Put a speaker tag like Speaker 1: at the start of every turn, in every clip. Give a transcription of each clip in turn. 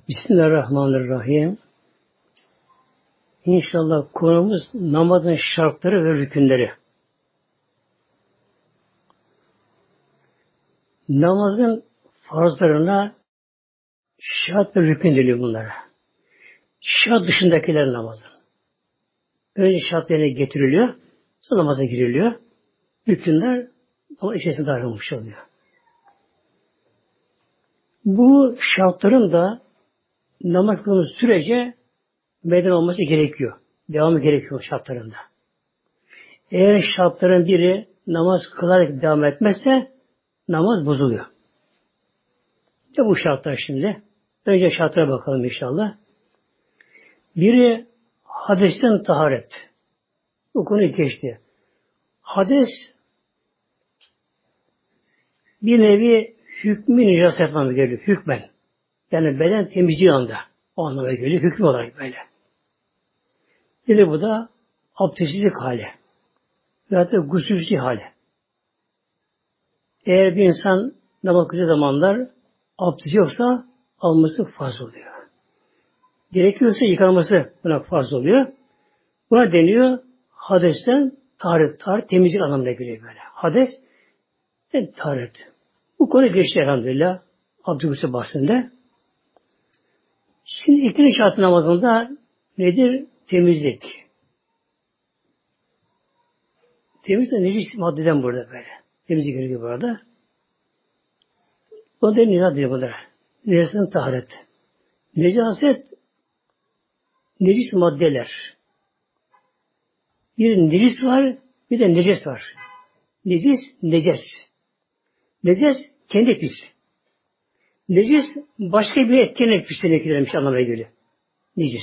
Speaker 1: Bismillahirrahmanirrahim. İnşallah konumuz namazın şartları ve rükünleri. Namazın farzlarına şart ve rükün deniyor bunlara. Şart dışındakiler namazın. Önce şartlarına getiriliyor, sonra namaza giriliyor. Rükünler ama içerisinde dahil olmuş oluyor. Bu şartların da namaz kılınmış sürece meydana olması gerekiyor. Devamı gerekiyor şartlarında. Eğer şartların biri namaz kılarak devam etmezse namaz bozuluyor. İşte bu şartlar şimdi. Önce şartlara bakalım inşallah. Biri hadesten taharet. Bu konu geçti. Hades bir nevi hükmü nicaset anlamına geliyor. Hükmen. Yani beden temizliği anda. O anlamına geliyor. Hükmü olarak böyle. Bir de bu da abdestsizlik hali. Veyahut da gusülsüzlük hali. Eğer bir insan namaz kıldığı zamanlar abdesti yoksa alması farz oluyor. Gerekiyorsa yıkanması buna farz oluyor. Buna deniyor hadesten taharet. Taharet temizlik anlamına geliyor böyle. Hades taharet. Bu konu geçti elhamdülillah. Abdülgüsü bahsinde. Şimdi ikinci şart namazında nedir? Temizlik. Temizlik necis maddeden burada böyle. Temizlik gerekiyor burada. O da nizat diyor bunlara. Necasetin taharet. Necaset necis maddeler. Bir necis var, bir de neces var. Necis, neces. Neces kendi pis. Necis başka bir etkenle pislenir anlamına geliyor. Necis.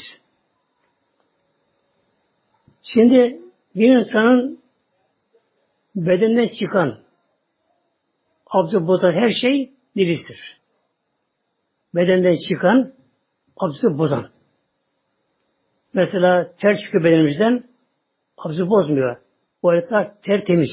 Speaker 1: Şimdi bir insanın bedeninden çıkan abdesti bozan her şey necistir. Bedenden çıkan abdesti bozan. Mesela ter çıkıyor bedenimizden abdesti bozmuyor. O arada ter temiz.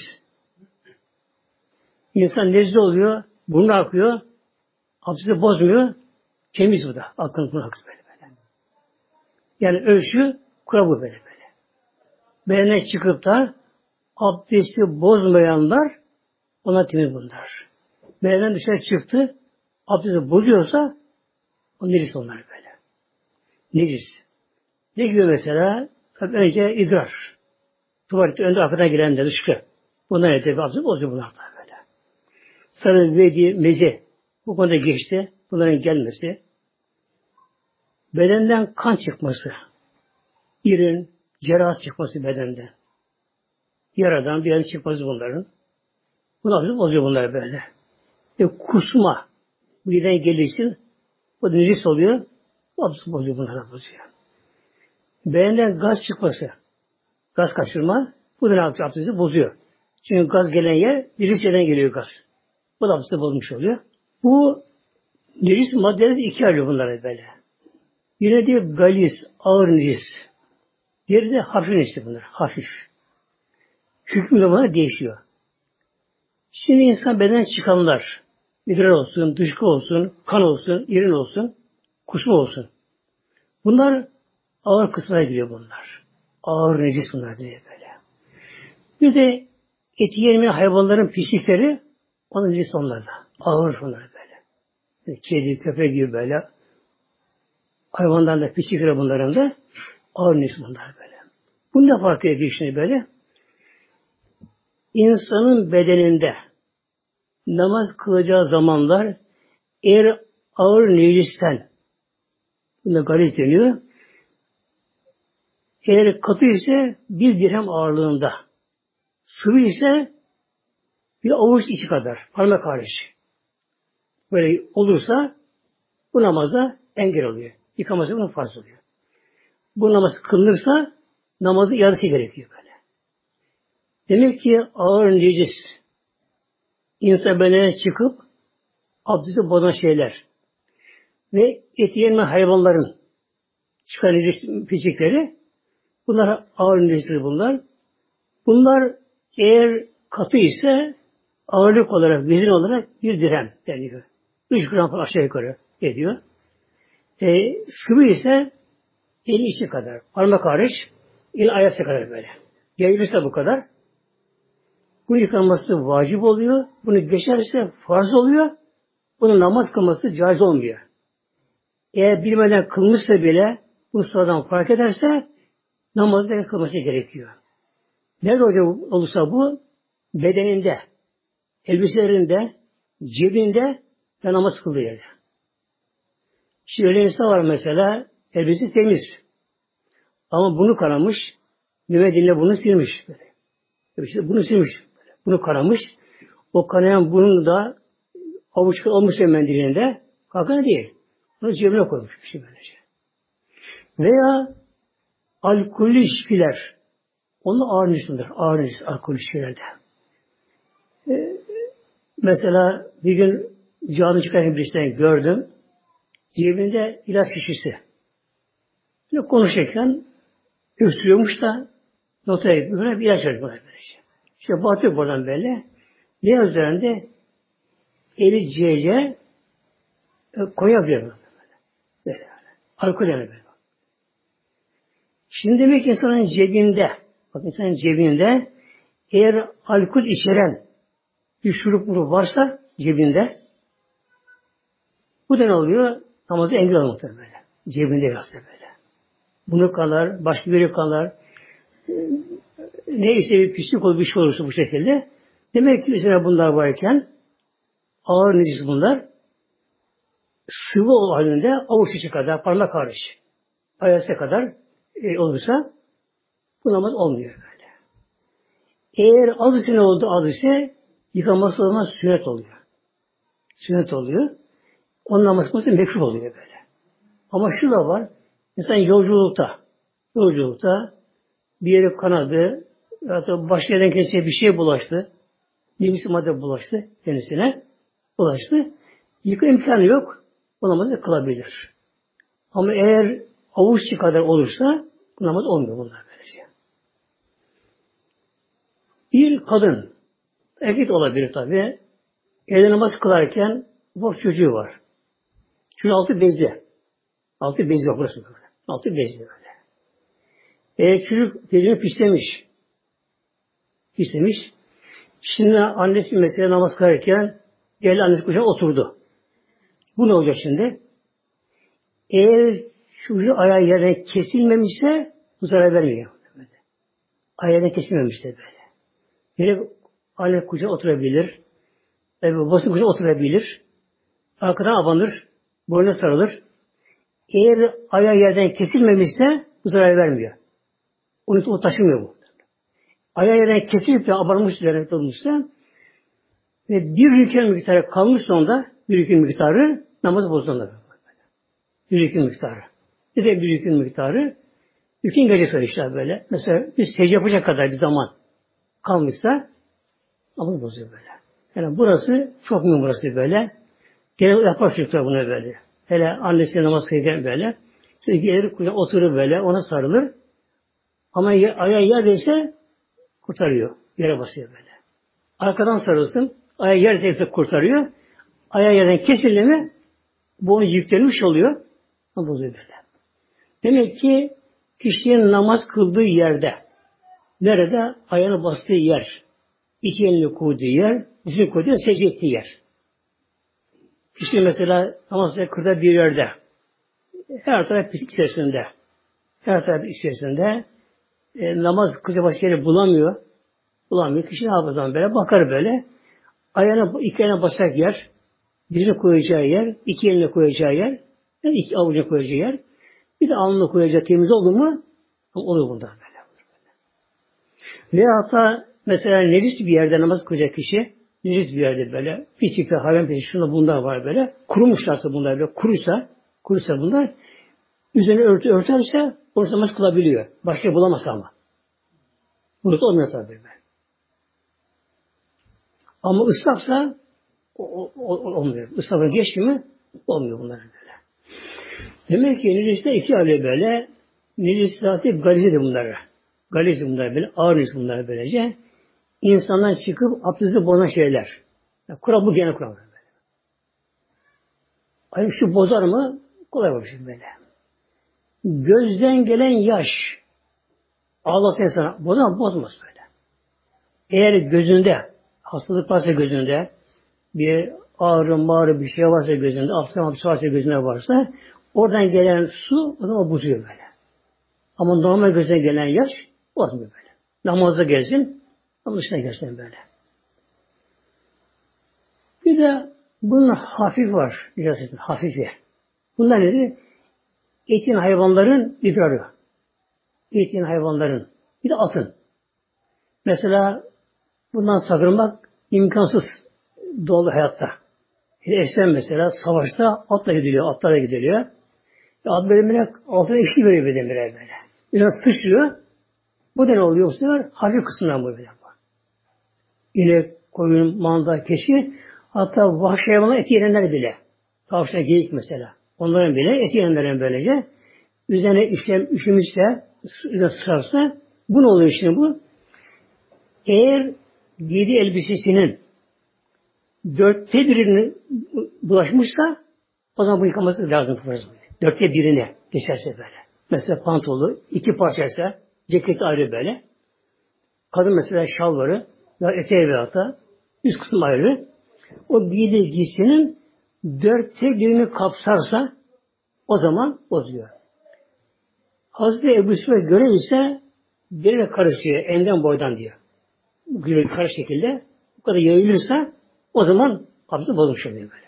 Speaker 1: İnsan nezle oluyor, burnu akıyor, abdesti bozmuyor, temiz bu da. Aklın bunu haksız böyle. Yani ölçü kural bu böyle. Bedene çıkıp da abdesti bozmayanlar ona temiz bunlar. Bedenden dışarı çıktı, abdesti bozuyorsa o necis onlar böyle. Necis. Ne gibi mesela? Tabii önce idrar. Tuvalette önde arkadan giren de dışkı. Bunlar nedir? Abdesti bozuyor bunlar da böyle. Sonra vedi, meze. Bu konuda geçti. Bunların gelmesi. Bedenden kan çıkması. İrin, cerrah çıkması bedenden. Yaradan bir yerin çıkması bunların. Bunlar bozuyor bunlar böyle. Kusma. Birden gelirsin. O da necis oluyor. Abdesti bozuyor bunlara bozuyor. Bedenden gaz çıkması. Gaz kaçırma. Bu da abdesti bozuyor. Çünkü gaz gelen yer necis yerden geliyor gaz. Bu da abdesti bozmuş oluyor. Bu necis maddeler iki ayrılıyor bunlara böyle. Biri de galis, ağır necis. Diğeri de hafif necis bunlar. Hafif. Hükmü de buna değişiyor. Şimdi insan beden çıkanlar, idrar olsun, dışkı olsun, kan olsun, irin olsun, kusma olsun. Bunlar ağır kısmına giriyor bunlar. Ağır necis bunlar diye böyle. Bir de eti yemeyen hayvanların pislikleri, onun necis onlarda. Ağır bunlar böyle. Kedi, köpek gibi böyle. Hayvanların da pislikleri bunların da ağır necis bunlar böyle. Bu ne fark ediyor şimdi böyle? İnsanın bedeninde namaz kılacağı zamanlar eğer ağır necisten, buna galis deniyor, eğer katı ise bir dirhem ağırlığında, sıvı ise bir avuç içi kadar, parmak hariç. Böyle olursa bu namaza engel oluyor. Yıkaması bunun farz oluyor. Bu namaz kılınırsa namazın yarısı gerekiyor böyle. Demek ki ağır necis insan bedenine çıkıp abdesti bozan şeyler ve eti yenmeyen hayvanların çıkan necis pislikleri bunlar ağır necistir bunlar. Bunlar eğer katı ise ağırlık olarak, vezin olarak bir dirhem deniyor. 3 gram falan aşağı yukarı ediyor. Sıvı ise el içi kadar. Parmak hariç el ayası kadar böyle. Yayılırsa bu kadar. Bu yıkanması vacip oluyor. Bunu geçerse farz oluyor. Bunun namaz kılması caiz olmuyor. Eğer bilmeden kılmışsa bile bu sonradan fark ederse namazda kılması gerekiyor. Nerede olursa bu bedeninde, elbiselerinde, cebinde ve namaz kıldığı yerde. Şimdi öyle insan var mesela elbise temiz. Ama bunu karamış, müveddinle bunu silmiş. Böyle. İşte bunu silmiş. Böyle. Bunu karamış. O kanayan bunu da avuç olmuş mendilinde kalkan değil. Bunu cebine koymuş bir şey böylece. Veya alkollü içkiler. Onun ağır nüsudur. Ağır nüsus alkollü içkilerde. Mesela bir gün canı çıkarken birisinden gördüm. Cebinde ilaç şişesi. Böyle konuşurken öksürüyormuş da notaya böyle bir ilaç vermiş böylece. İşte batıyor buradan böyle. Ne üzerinde? Eli CC konyak diyor böyle. Alkol yani böyle. Şimdi demek ki insanın cebinde, bak insanın cebinde eğer alkol içeren bir şurup varsa cebinde bu da ne oluyor? Namazı engel alır böyle. Cebinde yoksa böyle. Bunu kalar, başka biri kalar. Neyse bir pislik olur, bir şey olursa bu şekilde. Demek ki üzerine bunlar varken ağır necis bunlar sıvı halinde avuç içi kadar, parmak hariç ayası kadar olursa bu namaz olmuyor böyle. Eğer az ise ne oldu? Az ise yıkaması o zaman sünnet oluyor. Sünnet oluyor. Onun namazı mekruh oluyor böyle. Ama şu da var. İnsan yolculukta bir yere kanadı ya da başka yerden kendisine bir şey bulaştı. Birisi madde bulaştı kendisine. Bulaştı. Yıka imkanı yok. O namazı kılabilir. Ama eğer avuç içi kadar olursa bu namaz olmuyor bunlar böylece. Bir kadın erkek olabilir tabi. Evde namaz kılarken ufak çocuğu var. Çocuğun altı bezli. Altı bezli bak burası böyle. Altı bezli böyle. Çocuk bezini pislemiş. Şimdi annesi mesela namaz kılarken geldi annesi kucağına oturdu. Bu ne olacak şimdi? Eğer çocuğu ayağı yerden kesilmemişse bu zarar vermiyor. Ayağı yerden kesilmemişse böyle. Yine anne kucağına oturabilir. Babasının kucağına oturabilir. Arkadan abanır. Boynuna sarılır. Eğer ayağı yerden kesilmemişse bu zarar vermiyor. Onu taşımıyor bu. Ayağı yerden kesilip de abanmış üzerine olmuşsa ve bir rükû miktarı kalmış sonunda bir rükû miktarı namazı bozulur. Bir rükû miktarı. Bir de bir rükû miktarı bütün gece sonra işte böyle. Mesela bir secde yapacak kadar bir zaman kalmışsa namazı bozuyor böyle. Yani burası çok mühim burası böyle. Genel yapar çocuklar bunu böyle. Hele annesi namaz kılırken böyle. Gelir kucağına oturur böyle. Ona sarılır. Ama ayağı yerdeyse kurtarıyor. Yere basıyor böyle. Arkadan sarılsın. Ayağı yerdeyse kurtarıyor. Ayağı yerden kesildi mi bu onu yüklenmiş oluyor. Ama bozuyor böyle. Demek ki kişinin namaz kıldığı yerde nerede? Ayağını bastığı yer. İki elini koyduğu yer. Dizini koyduğu yer. Secde ettiği yer. Kişi mesela namaz kıldığı bir yerde her taraf pislik içerisinde namaz kılacak başka yeri bulamıyor. Kişi ne yapar böyle? Bakar böyle. İki eline basacak yer, dizini koyacağı yer, iki eline koyacağı yer, yani iki avucuna koyacağı yer, bir de alnına koyacağı temiz oldu mu olur bunda böyle. Veya hatta mesela necis bir yerde namaz kılacak kişi, necis bir yerde böyle, pislikler, hayvan pislikler, şunda bunlar var böyle, kurumuşlarsa bunlar böyle, kuruysa bunlar, üzerine örterse onu namaz kılabiliyor. Başka bulamaz ama. Bunu da olmuyor tabii. Ama ıslaksa olmuyor. Islakla geçti mi olmuyor bunlar böyle. Demek ki necisler iki aile böyle. Necis zaten galizedir bunlar. Galize bunlar böyle. Ağır necis bunlar böylece. İnsandan çıkıp abdesti bozan şeyler. Yani kural bu gene kural. Hani şu bozar mı? Kolay bir şey böyle. Gözden gelen yaş ağlasın insana. Bu zaman bozmaz böyle. Eğer gözünde hastalık varsa gözünde bir ağrı mağrı bir şey varsa gözünde, hapse varsa gözünde varsa oradan gelen su o zaman bozuyor böyle. Ama normal göze gelen yaş bozmuyor böyle. Namazda gelsin, ama dışına gelsin böyle. Bir de bunun hafif var. Biraz hafifi. Bunlar nedir? Etin hayvanların idrarı. Etin hayvanların. Bir de atın. Mesela bundan sakınmak imkansız doğal hayatta. Eskiden mesela savaşta atla gidiliyor, atlara gidiliyor. At bölümüne altına işi veriyor bedemire böyle. Biraz sıçrıyor. Bu da ne oluyor? Bu sefer hafif kısmından bu böyle. İnek, koyun, manda, keçi, hatta vahşi hayvanlar eti yiyenler bile. Tavşan, geyik mesela. Onların bile eti yiyenlerin böylece üzerine üşümüşse, sıçrarsa bu ne oluyor şimdi bu? Eğer giydiği elbisesinin 1/4'ine bulaşmışsa o zaman bu yıkaması lazım. 1/4'ine geçerse böyle. Mesela pantolonu 2 parçaysa ceketi ayrı böyle. Kadın mesela şalvarı ya eteği ve ata üst kısım ayrı. O giydiği giysinin 1/4'ini kapsarsa o zaman bozuyor. Hazreti Ebu Süfyan göre ise birine karışıyor. Enden boydan diyor. Böyle karış şekilde bu kadar yayılırsa o zaman abdesti bozmuş oluyor böyle.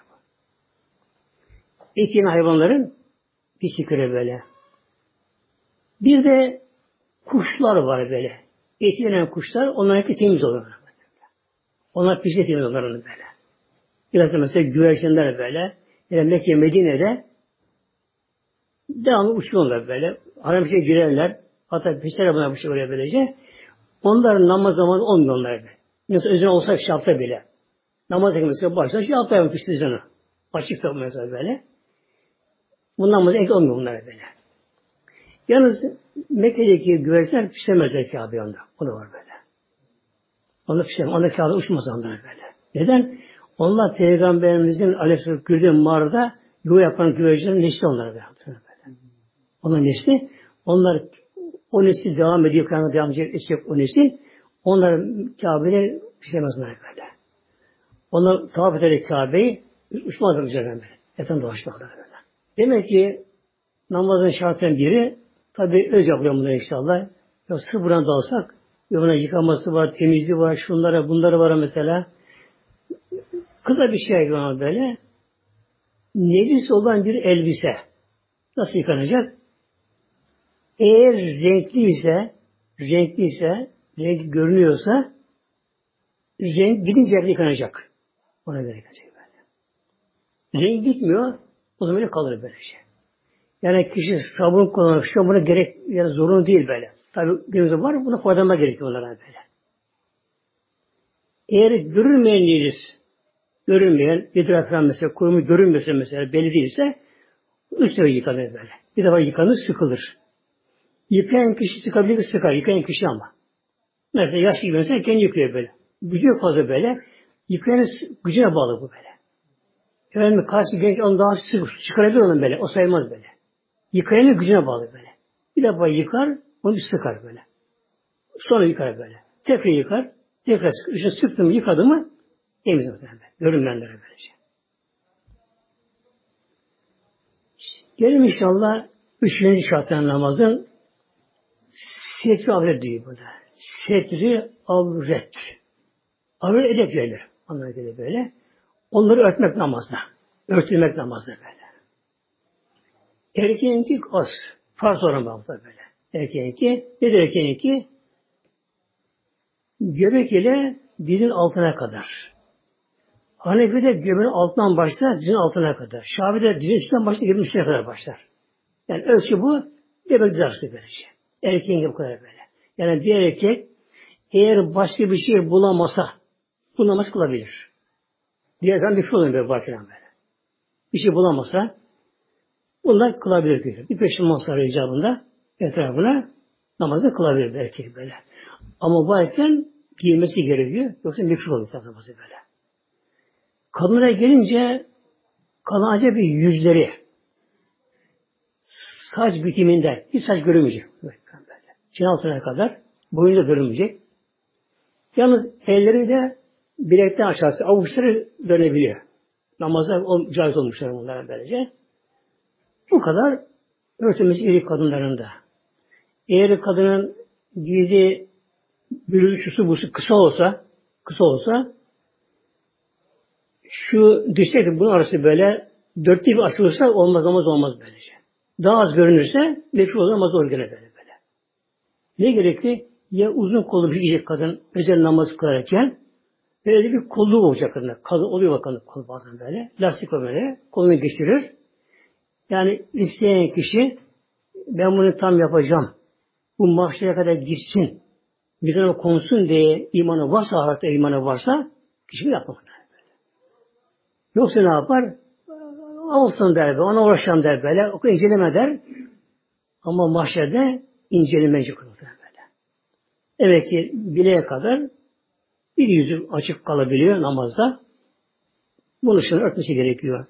Speaker 1: Et yiyen hayvanların pislikleri böyle. Bir de kuşlar var böyle. Et yenen kuşlar onların temiz olur. Onlar pislik temiz olur böyle. Biraz da mesela güvercinler böyle. Yani Mekke, Medine'de devamlı uçuyorlar böyle. Haram şey girerler. Hatta pisler buna bir şey oluyor böylece. Onların namaz zamanı olmuyor onlar böyle. Mesela üzerine olsak şapta bile. Namaz ekmesi başlar, şey yaptı pisliği üzerine. Açık da mesela böyle. Bu namaz ek olmuyor bunlara böyle. Yalnız Mekke'deki güvercinler pişemezler Kabe'ye onda. O da var böyle. Onlar pişemez. Onlar Kabe'ye uçmaz onlar böyle. Neden? Onlar Peygamberimizin aleyhisselam gördüğü mağarada yuva yapan güvercinlerin nesli onlar böyle. Onlar nesli. Onlar o nesli devam ediyor. Kıyamet devam edecek o nesil. Onlar Kabe'ye pişemez onlar böyle. Onlar tavaf ederek Kabe'yi uçmazlar üzerine böyle. Yatan dolaşmazlar böyle. Demek ki namazın şartının biri tabi öz yapıyor bunlar inşallah. Ya sıfırdan da alsak yoluna yıkaması var, temizliği var, şunlara bunlara var mesela. Kısa bir şey var böyle. Necis olan bir elbise nasıl yıkanacak? Eğer renkliyse, renk görünüyorsa renk gidince yıkanacak. Ona göre yıkanacak böyle. Renk gitmiyor, o zaman öyle kalır böyle şey. Yani kişi sabun kullanmak, buna gerek, yani zorunlu değil böyle. Tabi günümüzde var, buna faydalanma gerekiyor onlara böyle. Eğer görünmeyen, idrar falan mesela, kurumu görünmüyorsa mesela, belli değilse, 3 defa yıkanır böyle. Bir defa yıkanır, sıkılır. Yıkayan kişi sıkabilir, sıkar. Yıkayan kişi ama. Mesela yaş gibi mesela kendi yıkıyor böyle. Gücü yok fazla böyle. Yıkayanın gücüne bağlı bu böyle. Efendim karşı genç onu daha sık çıkarabilir onu böyle. O sayılmaz böyle. Yıkayanın gücüne bağlı böyle. Bir defa yıkar, onu sıkar böyle. Sonra yıkar böyle. Tekrar yıkar, tekrar sıkar. İşte sıktım, yıkadı mı temiz muhtemelen. Görünmeyenlere böylece. Gelin inşallah 3. şarttan namazın setri avret diyor burada. Setri avret. Avret edep verilir. Onlara göre böyle. Onları örtmek namazda. Örtülmek namazda böyle. Erkeğinki az. Farz olan namazda böyle. Erkeğinki, nedir erkeğinki? Göbek ile dizin altına kadar. Hanefi'de göbeğin altından başlar, dizin altına kadar. Şafii'de dizin üstünden başlar, göbeğin üstüne kadar başlar. Yani ölçü bu, göbek dizi arası böylece. Erkeğin bu kadar böyle. Yani bir erkek eğer başka bir şey bulamasa bu namaz kılabilir. Diğer zaman bir şey oluyor böyle bakılan böyle. Bir şey bulamasa bunlar kılabilir diyor. Bir peşinman sarı icabında etrafına namazı kılabilir erkek böyle. Ama varken giyilmesi gerekiyor. Yoksa mikro oluyor namazı böyle. Kadınlara gelince kalan acaba bir yüzleri. saç bitiminde hiç saç görünmeyecek. Böyle. Çin altına kadar boyunca görünmeyecek. Yalnız elleri de bilekten aşağısı avuçları dönebiliyor. Namaza caiz olmuşlar bunlara böylece. Bu kadar örtülmesi iri kadınlarında. Eğer kadının giydiği bürüzü şusu busu kısa olsa şu dirsek bunun arası böyle dörtte bir açılırsa olmaz böylece. Daha az görünürse meşhur olmaz olur gene böyle. Ne gerekli? Ya uzun kollu bir giyecek kadın özel namaz kılarken böyle bir kolluğu olacak kadın. Kadın oluyor bakın kol bazen böyle. Lastik o böyle. Kolunu geçirir. Yani isteyen kişi ben bunu tam yapacağım. Bu mahşere kadar gitsin. Bizden konsun diye imanı varsa, ahirette imanı varsa kişi yapmaz. Yoksa ne yapar? Olsun der, ona uğraşacağım der böyle. O kadar inceleme der. Ama mahşerde incelemeyecek olur böyle. Evet ki bileğe kadar bir yüzü açık kalabiliyor namazda. Bunun için örtmesi gerekiyor.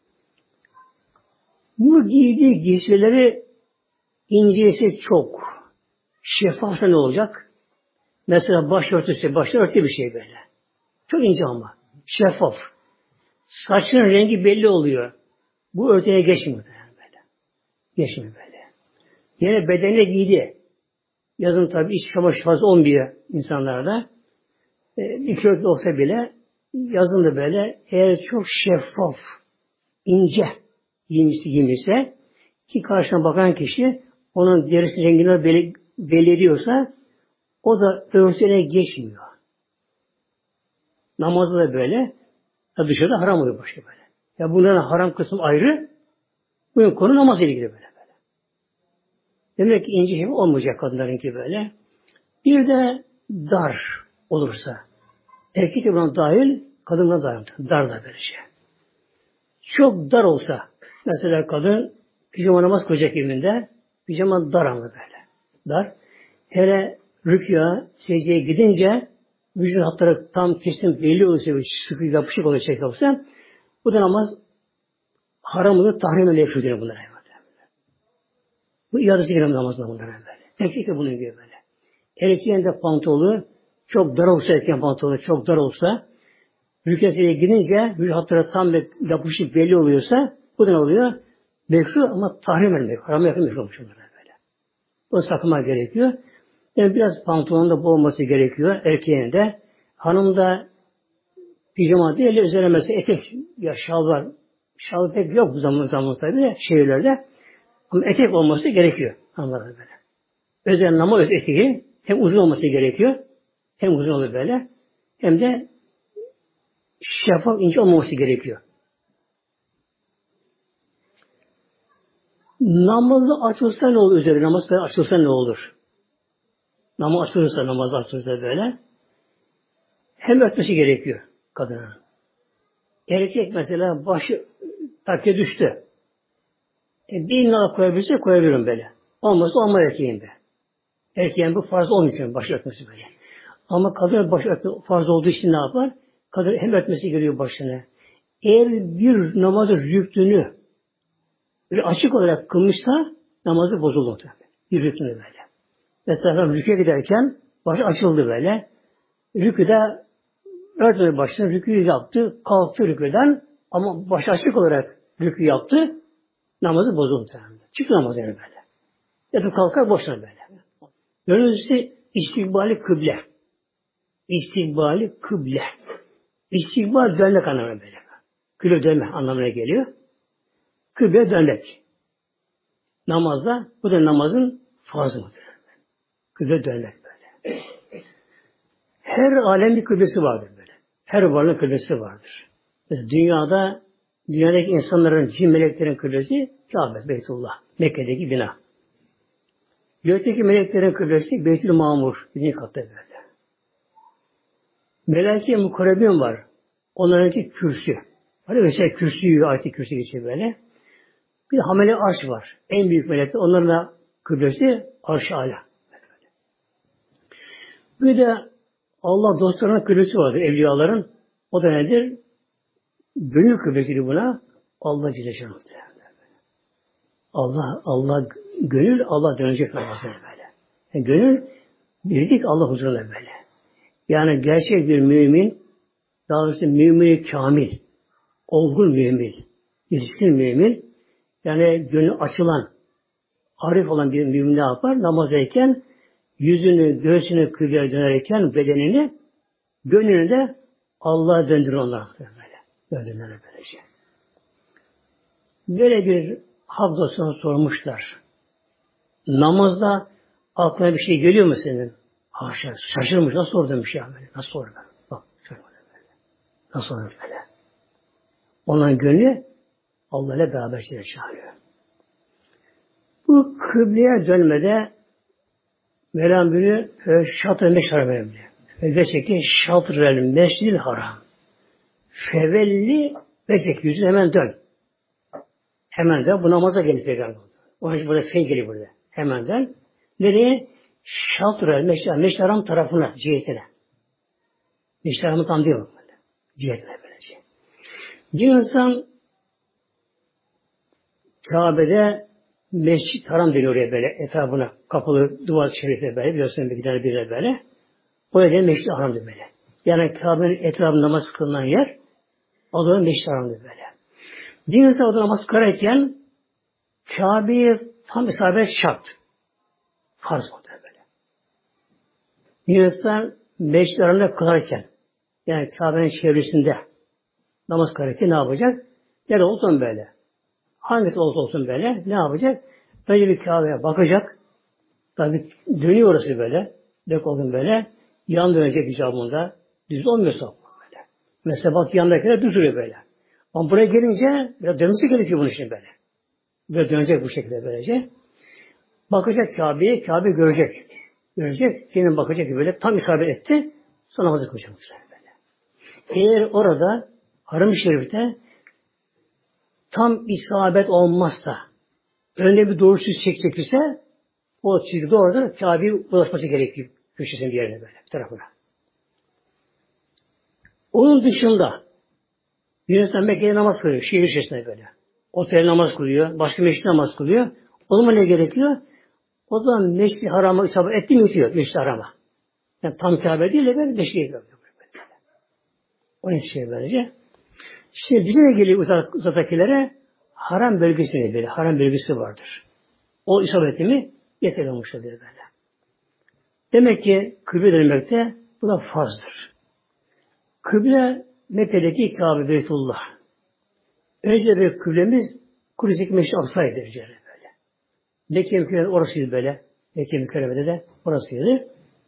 Speaker 1: Bu giydiği giysileri incesi çok. Şeffafsa ne olacak? Mesela başörtüsü, başörtü bir şey böyle. Çok ince ama. Şeffaf. Saçının rengi belli oluyor. Bu örtüye geçmiyor böyle. Geçmiyor böyle. Yine bedenine giydi. Yazın tabii iç çamaşır fazla olmuyor insanlarda. İki örtü olsa bile yazın da böyle eğer çok şeffaf, ince giymişse ki karşına bakan kişi onun derisi rengini belli ediyorsa o da örtüne geçmiyor. Namazda da böyle dışarıda haram oluyor başka böyle. Ya bunların haram kısmı ayrı. Bu konu namazla ilgili böyle. Demek ki ince gibi olmayacak kadınlarınki böyle. Bir de dar olursa. Erkek de buna dahil, kadın buna dahil. Dar da böyle şey. Çok dar olsa, mesela kadın pijama namaz kılacak evinde, pijama dar ama böyle. Dar. Hele rükûya, secdeye gidince vücut hatları tam kesin belli olursa, sıkı yapışık olacak şey olsa, bu da namaz haram olur, tahrim ile yapıyor bunlar. Bu iadesi giren namazda bunlar böyle. Erkek de bunun gibi böyle. Erkeğin de pantolonu çok dar olsa, erkeğin pantolonu çok dar olsa, rükûya gidince vücut hatları tam yapışık belli oluyorsa, bu da ne oluyor? Mekruh ama tahrim etmek. Haram yakın mekruh olmuş bunlar böyle. Bunu sakınmak gerekiyor. Yani biraz pantolonda bol olması gerekiyor erkeğin de. Hanım da pijama değil, üzerine mesela etek ya şal var. Şal pek yok bu zaman tabii şehirlerde. Ama etek olması gerekiyor. Anladın böyle. Özel namaz eteği hem uzun olması gerekiyor. Hem uzun olur böyle. Hem de şeffaf ince olmaması gerekiyor. Namazı açılsa ne olur üzerine? Namaz açılsa ne olur? Namaz açılırsa böyle. Hem örtmesi gerekiyor kadının. Erkek mesela başı takke düştü. Bir iğne koyabilirse koyabilirim böyle. Olmazsa olmaz erkeğin de. Erkeğin bu farz olmuyor başı örtmesi böyle. Ama kadın başı örtmesi farz olduğu için ne yapar? Kadın hem örtmesi geliyor başına. Eğer bir namazı rüknünü böyle açık olarak kılmışsa namazı bozulur tabii. Bir rüknünü böyle. Mesela rüküye giderken başı açıldı böyle. Rüküde örtmedi başına rüküyü yaptı. Kalktı rüküden ama başı açık olarak rükü yaptı. Namazı bozuldu tabii. Çıktı namazı yani böyle. Yatıp kalkar boşuna böyle. Dönüşü istikbali kıble. İstikbali kıble. İstikbal dönmek anlamına böyle. Kıble dönme anlamına geliyor. Kıble dönmek. Namazda bu da namazın farzı mıdır? Kıble dönmek böyle. Her alem bir kıblesi vardır böyle. Her varlığın kıblesi vardır. Mesela dünyadaki insanların, cin meleklerin kıblesi Kabe, Beytullah, Mekke'deki bina. Gökteki meleklerin kıblesi Beytül Mamur, birinci katta böyle. Melek-i mukarrebin var. Onlarınki kürsü. Hani mesela kürsüyü, ayet-i kürsü geçiyor böyle. Bir de hamele arş var. En büyük melekler. Onların da kıblesi arş-ı âlâ. Bir de Allah dostlarının kıblesi vardır, evliyaların. O da nedir? Gönül kıblesidir buna. Allah Celle Şanlı'dır. Allah gönül Allah dönecek namazına böyle. Yani gönül birlik Allah huzuruna böyle. Yani gerçek bir mümin, daha doğrusu mümin kamil, olgun mümin, yetişkin mümin, yani gönül açılan, arif olan bir mümin ne yapar? Namazdayken yüzünü, göğsünü kıbleye dönerken bedenini, gönlünü de Allah'a döndürür onlar böyle. Döndürürler böylece. Böyle bir hak dostuna sormuşlar. Namazda aklına bir şey geliyor mu senin? Haşa, şaşırmış. Nasıl sor demiş ya böyle. Nasıl sor böyle? Bak, şaşırmadı böyle. Nasıl sor böyle? Onların gönlü Allah ile beraber çağırıyor. Bu kıbleye dönmede Mevlam buyuruyor, şatr-ı meşhar önemli. Ve çekin şatr-ı mescid-i haram. Fevelli ve çek yüzünü hemen dön. Hemen dön. Bu namaza gelip peygamber oldu. Onun için burada fe geliyor burada. Hemen dön. Nereye? Şatr-ı meşhid haram tarafına, cihetine. Meşhid haramı tam değil mi? Cihetine böylece. Bir insan Kabe'de Mescid Haram deniyor oraya böyle etrafına kapalı duvar şerifle böyle biliyorsun bir gider bir böyle. Oraya Mescid Haram diyor böyle. Yani Kabe'nin etrafında namaz kılınan yer o zaman Mescid Haram diyor böyle. Bir insan orada namaz kılarken Kabe'ye tam isabet şart. Farz oldu böyle. Bir insan Mescid Haram'da kılarken yani Kabe'nin çevresinde namaz kılarken ne yapacak? Nerede olsun böyle. Hangisi olsun böyle ne yapacak? Önce bir Kabe'ye bakacak. Tabi dönüyor orası böyle. Dök olsun böyle. Yan dönecek icabında. Düz olmuyorsa böyle. Mesela bak yandakiler düz duruyor böyle. Ama buraya gelince biraz dönmesi gerekiyor bunun için böyle. Böyle dönecek bu şekilde böylece. Bakacak Kabe'ye, Kabe görecek. Görecek, kendine bakacak ki böyle tam isabet etti. Sonra namazı kılacak böyle. Eğer orada Haram-ı Şerif'te tam isabet olmazsa, önüne bir doğru çizgi çekirse, o çizgi doğrudan Kabe'ye ulaşması gerekiyor. Köşesinin bir yerine böyle, bir tarafına. Onun dışında, bir insan Mekke'de namaz kılıyor, şehir içerisinde böyle. Otel namaz kılıyor, başka meşrit namaz kılıyor. O zaman ne gerekiyor? O zaman Meşri Haram'a isabet etti mi bitiyor, Meşri Haram'a. Yani tam Kabe değil de ben Meşri'ye görüyorum. Onun için şey böylece. Şimdi bize de geliyor uzaktakilere haram bölgesine böyle, haram bölgesi vardır. O isabeti mi yeterli olmuş oluyor böyle. Demek ki kıble dönmekte bu da farzdır. Kıble Mekke'deki Kabe Beytullah. Önce bir kıblemiz Kudüs'teki Meşri Aksa'ydı böyle. Mekke Mükerreme orasıydı böyle. Mekke Mükerreme'de de orasıydı.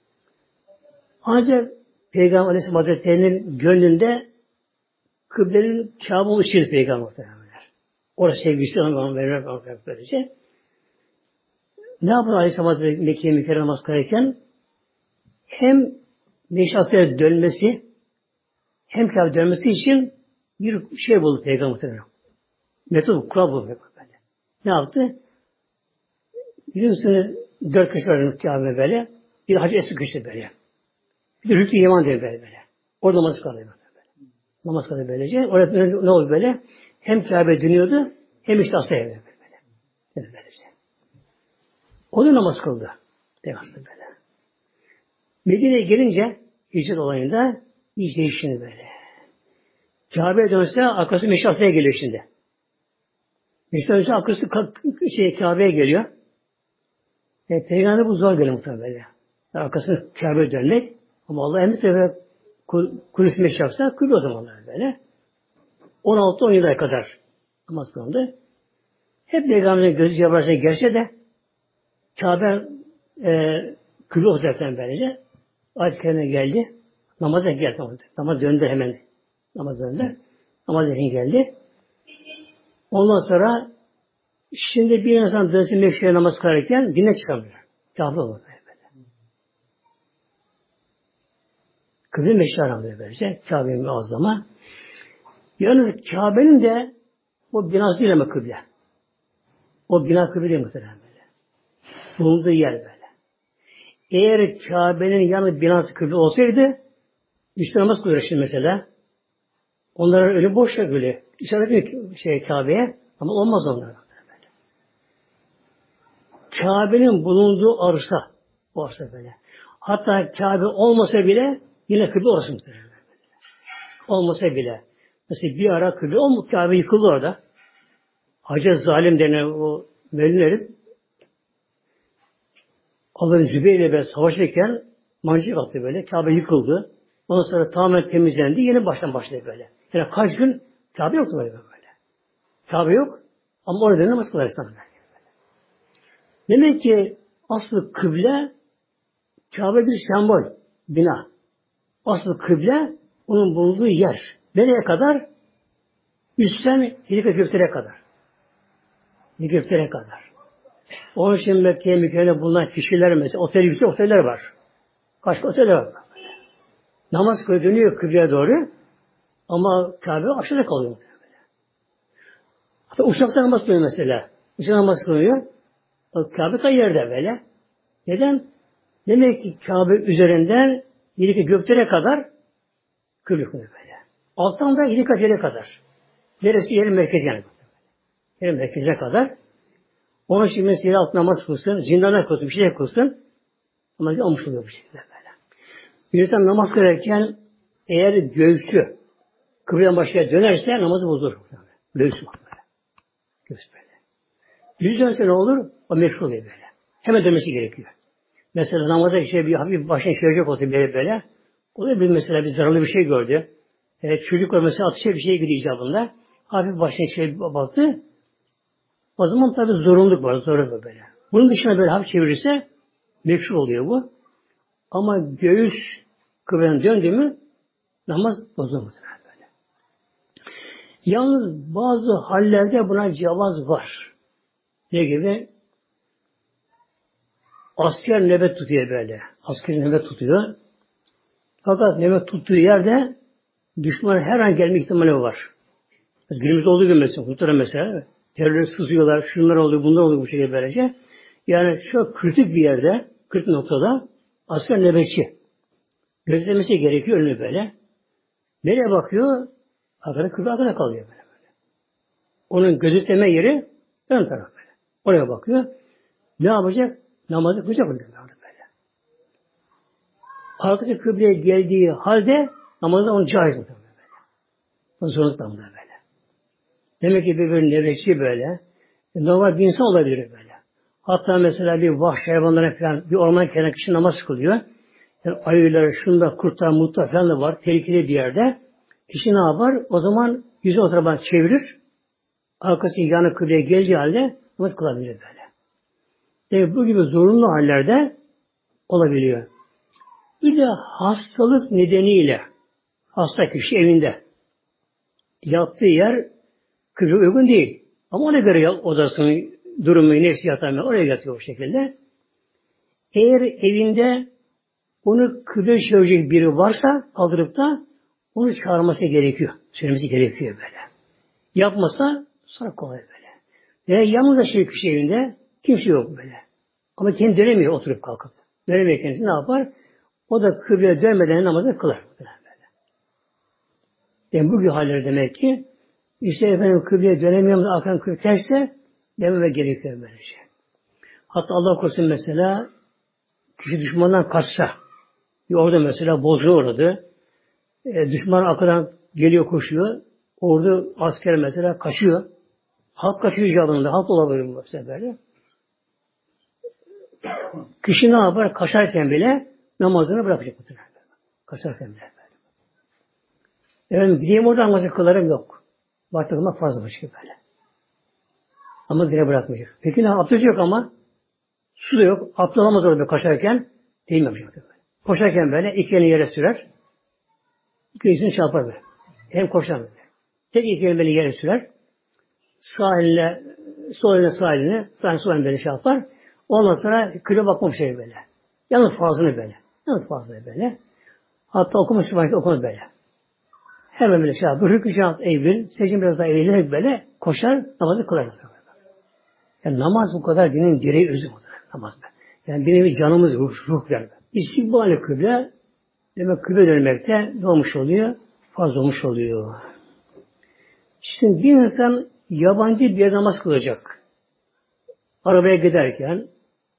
Speaker 1: Ancak Peygamber Aleyhisselam Hazretleri'nin gönlünde kıblenin Kabe oluşuydu Peygamber muhtemelenler. Orası sevgisi onu vermek böylece. Ne yapar Aleyhisselam Hazretleri Mekke'ye Mükerreme namaz kılarken hem Meşri Aksa'ya dönmesi hem Kabe dönmesi için bir şey buldu Peygamber muhtemelen. Metot kural buldu böyle. Ne yaptı? Biliyorsunuz 4 köşe var Kabe böyle. Bir Hacı Esri köşe böyle. Bir de Rükn-i Yeman diye böyle. Orada namaz kılıyor böyle. Namaz kılıyor böylece. Orada ne oldu böyle? Hem Kabe dönüyordu hem işte Asya'ya böyle. Böylece. O da namaz kıldı. Devaslı böyle. Medine'ye gelince hicret olayında iş değişti böyle. Kabe'ye dönse arkası Meşri Asya'ya geliyor şimdi. Meşri Asya'ya arkası Kabe'ye geliyor. Peygamber bu zor geliyor muhtemelen. Arkasını Kabe'ye dönmek. Ama Allah emri sebebi Kudüs Meşri Asya kılıyor o zamanlar böyle. 16-17 ay kadar namaz kılındı. Hep Peygamber'in gözü yaparsa gerçe de Kabe kılıyor zaten böylece. Ayet-i Kerime geldi. Namaza geldi. Namaz döndü hemen. Namaz döndü. Namaz geldi. Ondan sonra şimdi bir insan dönsün Meşri'ye namaz kılarken dine çıkamıyor. Kâfir olur böyle. Kıble Meşri Haram böylece. Kabe'nin muazzama. Yalnız Kabe'nin de o binası değil ama kıble. O bina kıble değil muhtemelen böyle. Bulunduğu yer böyle. Eğer Kabe'nin yanı binası kıble olsaydı işte namaz kılıyor şimdi mesela. Onların önü boş ya böyle. İşaret ediyor Kabe'ye ama olmaz onlar. Böyle. Kabe'nin bulunduğu arsa böyle. Hatta Kabe olmasa bile yine kıble orası muhtemelen. Olmasa bile. Mesela bir ara kıble Kabe yıkıldı orada. Hacı Zalim denen o Mevlileri Allah'ın Zübeyir'le böyle savaşırken mancınık attı böyle. Kabe yıkıldı. Ondan sonra tamamen temizlendi. Yeni baştan başladı böyle. Yani kaç gün Kabe yoktu böyle. Kabe yok. Ama orada namaz kılar İslam'da. Demek ki asıl kıble Kabe bir sembol, bina. Asıl kıble onun bulunduğu yer. Nereye kadar? Üstten Hilika Gökler'e kadar. Hilika Gökler'e kadar. Onun için Mekke'ye Mekke'ye bulunan kişiler mesela yüksek oteller var. Kaç oteller var. Namaz kılıyor, dönüyor kıbleye doğru. Ama Kabe aşağıda kalıyor. Hatta uçakta namaz kılıyor mesela. Uçakta namaz kılıyor. Kabe da yerde böyle. Neden? Demek ki Kabe üzerinden Hilika Gökler'e kadar kıble kılıyor böyle. Alttan da Hilika Gökler'e kadar. Neresi? Yerin merkezi yani. Yerin merkezine kadar. Onun için mesela altına namaz kılsın, zindana kılsın, bir şey kılsın. Ama olmuş oluyor bu şekilde böyle. Bir insan namaz kılarken eğer göğsü kıbleden başkaya dönerse namazı bozulur. Göğsü bak böyle. Göğüs böyle. Yüz dönse ne olur? O meşru oluyor böyle. Hemen dönmesi gerekiyor. Mesela namaza bir hafif başına çevirecek olsa böyle. O da mesela bir zararlı bir şey gördü. Çocuk var mesela atışa bir şey gidiyor icabında. Hafif başına çevirip baktı. O zaman tabi zorunluluk var. Zorunluluk böyle. Bunun dışında böyle hafif çevirirse meşru oluyor bu. Ama göğüs kıbleden döndü mü namaz bozulur böyle. Yalnız bazı hallerde buna cevaz var. Ne gibi? Asker nöbet tutuyor böyle. Asker nöbet tutuyor. Fakat nöbet tuttuğu yerde düşman her an gelme ihtimali var. Günümüzde olduğu gibi mesela. Terörist sızıyorlar, şunlar oluyor, bunlar oluyor bu şekilde böylece. Yani şu kritik bir yerde, kritik noktada asker nöbetçi. Gözlemesi gerekiyor önüne böyle. Nereye bakıyor? Arkada kalıyor böyle. Onun gözetleme yeri ön taraf böyle. Oraya bakıyor. Ne yapacak? Namazı kılacak böyle. Arkası kıbleye geldiği halde namazda onu caiz böyle. O zorluk da böyle. Demek ki bir nöbetçi böyle. Normal bir insan olabilir böyle. Hatta mesela bir vahşi hayvanlara falan bir orman kenarında kişi namaz kılıyor. Yani ayılar, şunda, kurtlar, mutlar falan da var. Tehlikeli bir yerde. Kişi ne yapar? O zaman yüzü o tarafa çevirir. Arkası yanı kıbleye geldiği halde namaz kılabilir böyle. Yani bu gibi zorunlu hallerde olabiliyor. Bir de hastalık nedeniyle hasta kişi evinde yattığı yer kıble uygun değil. Ama ona göre odasını, durumu, nefsi yatamıyor. Oraya yatıyor bu şekilde. Eğer evinde onu kıble çevirecek biri varsa kaldırıp da onu çağırması gerekiyor. Söylemesi gerekiyor böyle. Yapmasa sonra kolay böyle. Veya yalnız da kişi evinde kimse yok böyle. Ama kendi dönemiyor oturup kalkıp. Dönemiyor kendisi ne yapar? O da kıbleye dönmeden namazı kılar. Böyle. Yani bu gibi haller demek ki işte efendim kıbleye dönemiyoruz, arkadan kıble terse dememe gerekiyor böylece. Hatta Allah korusun mesela kişi düşmandan kaçsa orada mesela bozuluğa uğradı. Düşman arkadan geliyor koşuyor. Orada asker mesela kaçıyor. Halk kaçıyor icabında. Halk olabilir bu seferde. Kişi ne yapar? Kaçarken bile namazını bırakacak. Kaçarken bile. Efendim gideyim orada namazı kılarım yok. Baktığımda fazla başka böyle. Namaz yine bırakmayacak. Peki ne? Abdest yok ama su da yok. Abdest alamaz orada kaçarken. Değil mi yapacak? Koşarken böyle iki elini yere sürer. İki elini çarpar böyle. Hem koşar böyle. Tek iki elini böyle yere sürer. Sağ eline, sol eline sağ eline, sağ eline sol eline böyle yapar. Ondan sonra küle bakma şey böyle. Yalnız fazlını böyle. Yalnız fazlını böyle. Hatta okumuş okumaz böyle. Hemen böyle şey yapar. Rükû şahat eğilir. Secim biraz daha eğilerek böyle koşar. Namazı kılar. Yani namaz bu kadar dinin direği özü bu namaz. Yani bir nevi canımız ruh yani. İstikbal-i kıble demek kıble dönmekte ne olmuş oluyor? Fazla olmuş oluyor. Şimdi bir insan yabancı bir yere namaz kılacak. Arabaya giderken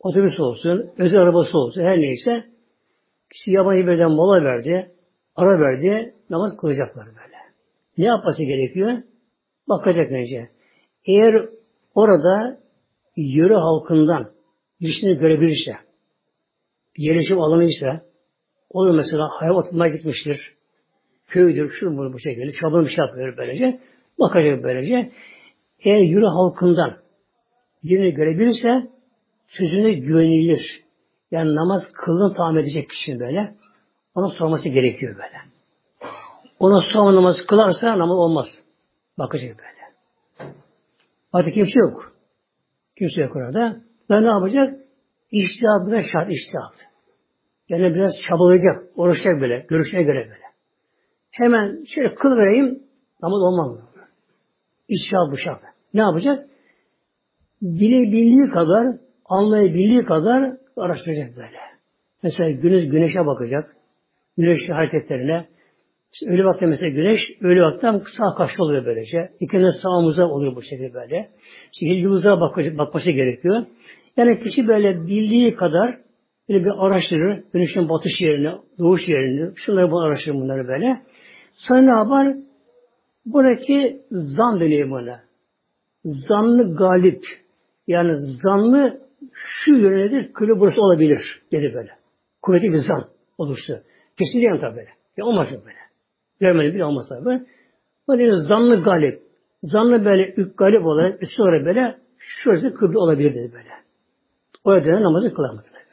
Speaker 1: otobüs olsun, özel arabası olsun, her neyse, kişi yabancı birden mola verdi, ara verdi, namaz kılacaklar böyle. Ne yapması gerekiyor? Bakacak önce. Eğer orada yöre halkından birisini görebilirse, yerleşim alanıysa, o da mesela hayvan otlatmaya gitmiştir, köydür, şu bu şekilde, çabalım bir şey yapıyor böylece, bakacak böylece. Eğer yöre halkından birini görebilirse, sözüne güvenilir. Yani namaz kıldığını tahmin edecek kişi böyle. Ona sorması gerekiyor böyle. Ona sonra namaz kılarsa namaz olmaz. Bakacak böyle. Artık kimse yok. Kimse yok orada. Ben ne yapacak? İçtihat bile şart içtihat. Yani biraz çabalayacak. Uğraşacak böyle. Görüşüne göre böyle. Hemen şöyle kıl vereyim. Namaz olmaz. İçtihat bu şart. Ne yapacak? Bilebildiği kadar, anlayabildiği kadar araştıracak böyle. Mesela güneşe bakacak. Güneş hareketlerine. İşte öyle vakti mesela güneş, öyle vakti sağ karşı oluyor böylece. İkinin sağımıza oluyor bu şekilde böyle. İşte yıldızlara bakması gerekiyor. Yani kişi böyle bildiği kadar böyle bir araştırır. Güneşin batış yerini, doğuş yerini, şunları bu araştırır bunları böyle. Sonra ne yapar? Buradaki zan deniyor buna. Zanlı galip. Yani zanlı şu yönedir, kılı burası olabilir dedi böyle. Kuvvetli bir zan oluştu. Kesinlikle yani tabi böyle. Ya olmaz böyle. Görmeli bile olmasa böyle. Böyle zanlı galip. Zanlı böyle galip olarak üstü olarak böyle şurası kıble olabilir dedi böyle. O yüzden namazı kılamadı böyle.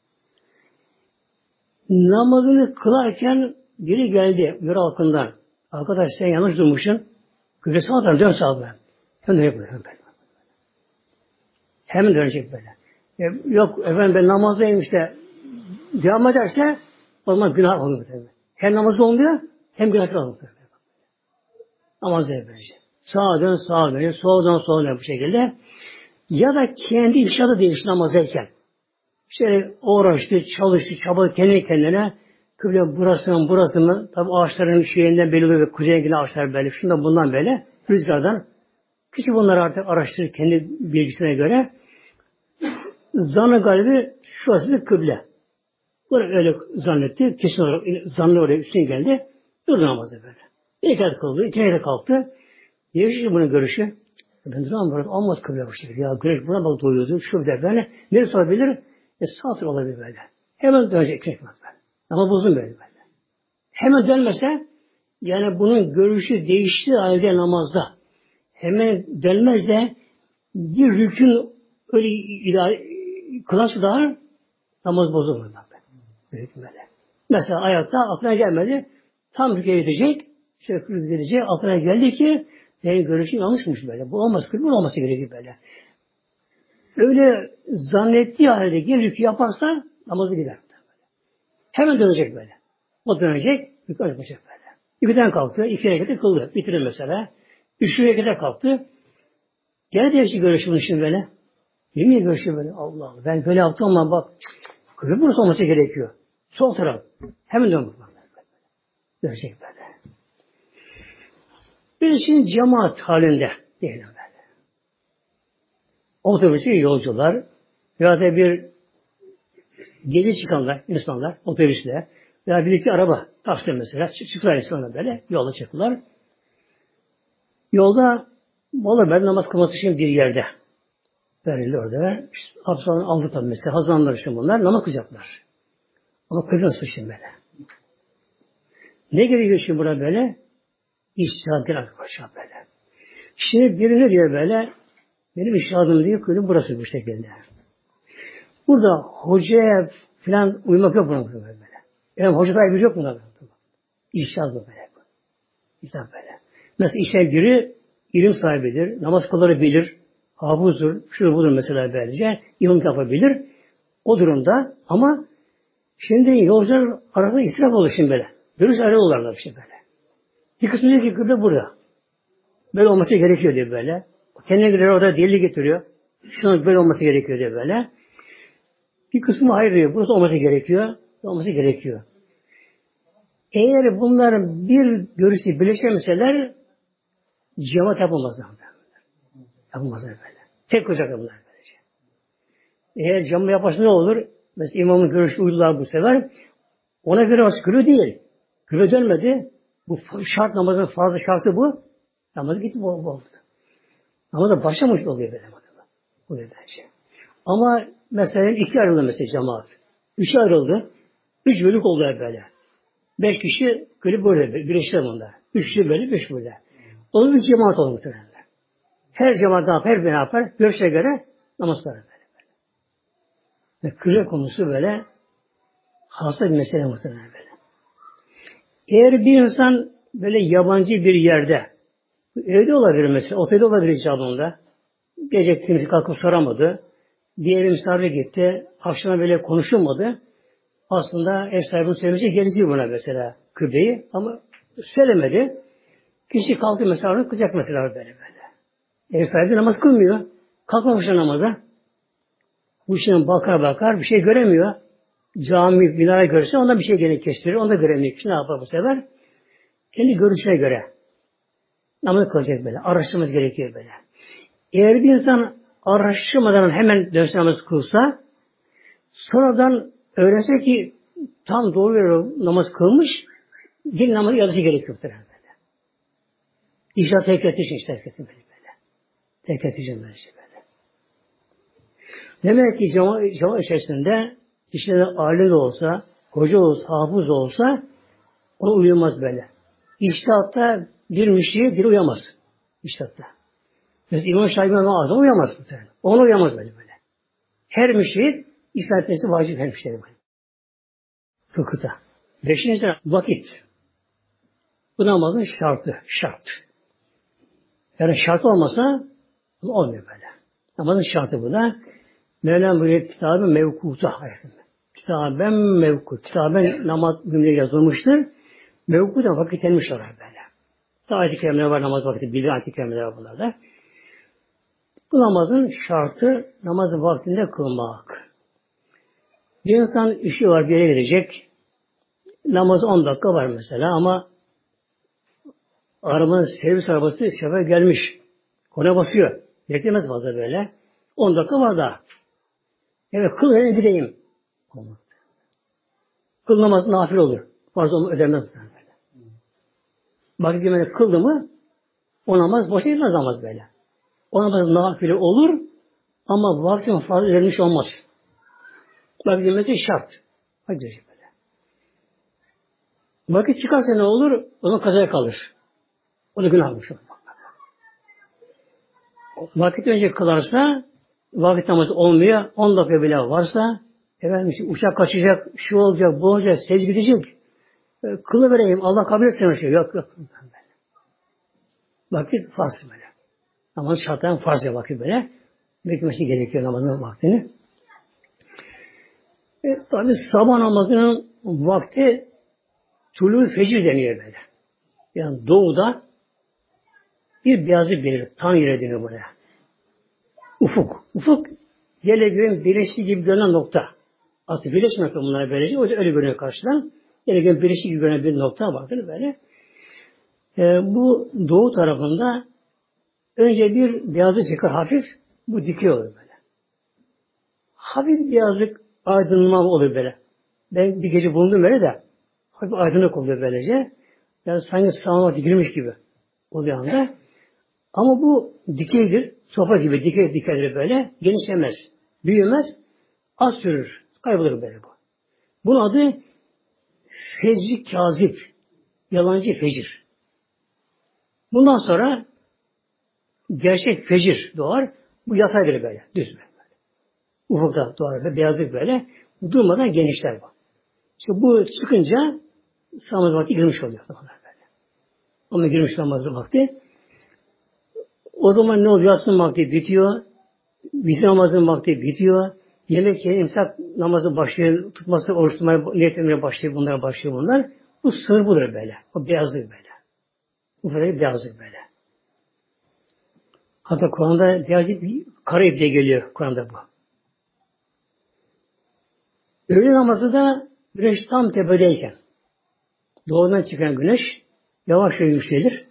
Speaker 1: Namazını kılarken biri geldi yöre halkından. Arkadaş sen yanlış durmuşsun. Kıble sağdan dön sağa böyle. Hemen dönecek böyle. Hemen dönecek böyle. Yok efendim ben namazdayım işte. Devam ederse o zaman günah olur. Hem namazda olmuyor hem günah olur. Namazda böylece. Sağa dön, sağa dön, soldan sola dön bu şekilde. Ya da kendi inşaatı değişti namazdayken. İşte uğraştı, çalıştı, çabaladı kendi kendine. Kıble burası mı? Tabi ağaçların şeyinden belli oluyor. Kuzeye giden ağaçlar belli. Şundan bundan böyle. Rüzgardan. Kişi bunları artık araştırır kendi bilgisine göre. Zanlı galibi şurası kıble. Böyle öyle zannetti. Kesin olarak zanlı oraya üstüne geldi. Durdu namazı böyle. Bir rekat kıldı, iki rekat kalktı. Değişti bunun görüşü. Ben duramam burada. Olmaz kıble bu şekilde. Ya güneş buna bak doğuyordu. Şu bir de böyle. Neresi olabilir? Sağ taraf olabilir böyle. Hemen dönecek. Ama bozun böyle. Hemen dönmese yani bunun görüşü değiştiği halde namazda. Hemen dönmez de bir rükün öyle kılarsa daha namaz bozulmuyor. Böyle. Mesela ayakta aklına gelmedi. Tam rüküye gidecek. Şöyle rüküye gidecek. Aklına geldi ki benim görüşüm yanlışmış böyle. Bu olmaz. Bu olması gerekiyor böyle. Öyle zannettiği halde yine rükü yaparsa namazı gider. Hemen dönecek böyle. O dönecek. Rükü yapacak böyle. İkiden kalktı. İki rekete kıldı. Bitirir mesela. Üçüncü rekete kalktı. Gene değişti görüşümün için böyle. Yemin görüşü böyle. Allah Allah. Ben böyle yaptım ama bak. Kıble burası olması gerekiyor. Sol taraf. Hemen dön. Dönecek böyle. Bir şimdi cemaat halinde diyelim böyle. Otobüsü yolcular veya da bir gece çıkanlar, insanlar otobüsle veya bir iki araba taksi mesela çıktılar insanlar böyle yola çıktılar. Yolda mola ver namaz kılması için bir yerde verildi orada. İşte, abdestlerini aldı tabi mesela. Hazırlandılar için bunlar. Namaz kılacaklar. Ama kılıyor nasıl şimdi böyle? Ne gerekiyor şimdi burada böyle? İştihat değil arkadaşlar böyle. Şimdi biri ne diyor böyle? Benim iştihadım diyor, kılıyor burası bu şekilde. Burada hocaya falan uymak yok buna böyle. Yani hoca sahibi yok buna. İştihat böyle. İştihat böyle. Mesela işe biri ilim sahibidir, namaz kılabilir, hafızdır, şudur budur mesela böylece, ilim yapabilir. O durumda ama şimdi yolcular arasında israf olur şimdi böyle. Görüş ayrılırlar işte böyle. Bir kısmı diyor ki kıble burada. Böyle olması gerekiyor diyor böyle. Kendine göre orada delil getiriyor. Şunun böyle olması gerekiyor diyor böyle. Bir kısmı hayır diyor. Burası olması gerekiyor. Olması gerekiyor. Eğer bunların bir görüşü birleşemeseler cemaat yapılmaz. Yapılmaz böyle. Tek olacak bunlar böylece. Eğer cama yaparsa ne olur? Mesela imamın görüşü uydular bu sefer. Ona göre o kıble değil. Kıble dönmedi. Bu şart namazın fazla şartı bu. Namaz gitti bu oldu. Ama da başlamış oluyor böyle. Bu nedense. Ama mesela iki ayrıldı mesela cemaat. Üçe ayrıldı. Üç bölük oldu böyle. 5 kişi böyle böyle birleştiler bunlar. 3 kişi böyle, 5 böyle. O da bir cemaat oldu muhtemelen. Her cemaat ne yapar, ne yapar? Görüşe göre namaz kılar böyle. Ve kıble konusu böyle hasta bir mesele muhtemelen böyle. Eğer bir insan böyle yabancı bir yerde, evde olabilir mesela, otelde olabilir icabında. Gece kimse kalkıp soramadı. Diğeri misafir gitti. Akşama böyle konuşulmadı. Aslında ev sahibinin söylemesi gerekiyor buna mesela kıbleyi. Ama söylemedi. Kişi kalktı mesela onu kızacak mesela böyle böyle. Ev sahibi namaz kılmıyor. Kalkmamış namaza. Bu işine bakar bir şey göremiyor. Cami, binaya görse ondan bir şey gene kestirir. Onu da göremiyor. Kişi ne yapar bu sefer? Kendi görüşüne göre namaz kılacak böyle. Araştırması gerekiyor böyle. Eğer bir insan araştırmadan hemen dönse namaz kılsa sonradan öğrense ki tam doğru bir namaz kılmış din namazı yazısı gerekiyor böyle. İşte tekrar için işte herkesin böyle. Tekrar için böyle. Demek ki cemaat içerisinde işte aile de olsa, hoca olsa, hafız olsa ona uyulmaz böyle. İçtihatta bir müşriye bir uyamaz. İçtihatta. Mesela İmam Şafii ağzına uyamaz. Ona uyamaz böyle. Her müşrik İslam etmesi vacip her müşrik böyle. Fıkıhta. Beşincisi vakit. Bu namazın şartı. Şart. Yani şart olmasa olmuyor böyle. Namazın şartı bu da. Mevlam buyuruyor kitabı mevkuta. Kitaben mevkut. Kitaben namaz cümle yazılmıştır. Mevkuta vakit denmiş olarak böyle. Ayet-i kerimeler var namaz vakti. Bilir ayet-i kerimeler var bunlarda. Bu namazın şartı namazı vaktinde kılmak. Bir insan işi var bir yere gidecek. Namazı 10 dakika var mesela ama arabanın servis arabası şoför gelmiş. Konuya basıyor. Beklemez fazla böyle. 10 dakika var daha. Evet kıl ne gideyim. Kıl namazı nafil olur. Farz onu ödemez. Vakit girmeden kıldı mı o namaz boşa gitmez namaz böyle. O namaz nafile olur ama vaktin fazla ödenmiş olmaz. Vakit girmesi şart. Hadi böyle. Vakit çıkarsa ne olur? Ona kazaya kalır. O da günah olmuş. Vakit önce kılarsa vakit namazı olmuyor. 10 dakika bile varsa efendim uçak kaçacak, şu olacak, bu olacak, secde gidecek. Kılı vereyim, Allah kabul etsin şey. Yok. Vakit farz böyle. Namaz şartlarından farz vakit böyle. Beklemesi gerekiyor namazın vaktini. Tabi sabah namazının vakti tulû fecir deniyor böyle. Yani doğuda bir beyazlık belir. Tan yeri deniyor buraya. Ufuk. Ufuk yerle göğün birleştiği gibi görünen nokta. Aslında birleşme nokta bunlara böylece. O da öyle görünüyor karşıdan. Yerle göğün birleştiği gibi görünen bir nokta vardır böyle. Bu doğu tarafında önce bir beyazlık çıkar hafif. Bu dikey olur böyle. Hafif beyazlık aydınlanma olur böyle. Ben bir gece bulundum böyle de hafif aydınlık oluyor böylece. Yani sanki sağına dikilmiş gibi oluyor anda. Ama bu dikeydir. Sopa gibi dikeydir böyle. Genişlemez. Büyümez. Az sürür. Kaybolur böyle bu. Bunun adı fecri kazip. Yalancı fecir. Bundan sonra gerçek fecir doğar. Bu yataydır böyle. Düz böyle. Ufukta doğar böyle. Beyazlık böyle. Durmadan genişler bu. İşte bu çıkınca namaz vakti girmiş oluyor. Böyle. Ama girmiş namazı vakti. O zaman ne oluyor? Yatsın vakti bitiyor. Vitir namazın vakti bitiyor. Yemek yiyip imsak namazı başlıyor. Tutması, oruç tutmaya, niyet etmeye başlıyor. Bunlara başlıyor bunlar. Bu sır budur böyle. O beyazlık böyle. Bu kadar beyazlık böyle. Hatta Kur'an'da beyazlık bir kara ip diye geliyor Kur'an'da bu. Öğle namazı da güneş tam tepedeyken doğudan çıkan güneş yavaşça yükselir.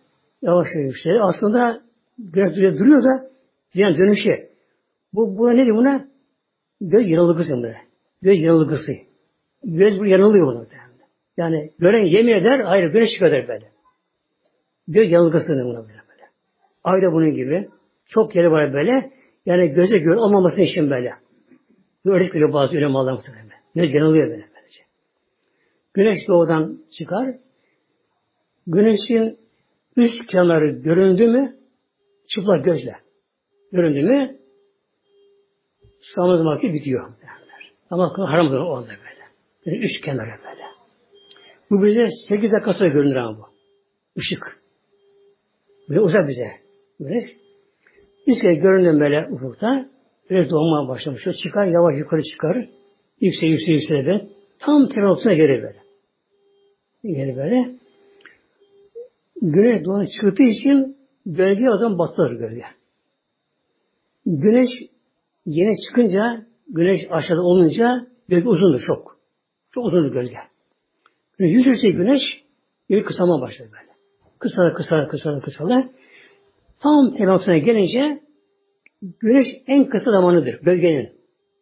Speaker 1: Aslında güneş duruyor da yani dönüşü. Bu ne diyor buna? Göz yanılgısı böyle. Göz yanılgısı. Göz yanılıyor buna. Yani gören yemin eder, hayır güneş çıkıyor der böyle. Göz yanılgısı buna böyle. Ayrı bunun gibi. Çok yeri var böyle. Yani göze göre olmaması için böyle. Örnek veriyor bazı ulemalar muhtemelen. Göz yanılıyor böyle. Böylece. Güneş doğudan çıkar. Güneşin üst kenarı göründü mü çıplak gözle. Göründü mü sağladığı vakit bitiyor. Ama haramdır o anda böyle. Yani üst kenarı böyle. Bu bize 8 dakika sonra görünür ama bu. Işık. Böyle uzak bize. Güneş. Üst kere göründü böyle ufukta. Güneş doğmaya başlamış. O çıkar yavaş yukarı çıkar. Yükseliyor. Tam tepe noktasına gelir böyle. Gelir böyle. Güneş doğan çıktığı için gölge o zaman batılır gölge. Güneş yeni çıkınca, güneş aşağıda olunca gölge uzundur çok. Çok uzundur gölge. Yüzürse güneş gölge kısalma başlar böyle. Kısalar. Tam tepe noktasına gelince güneş en kısa zamanıdır gölgenin.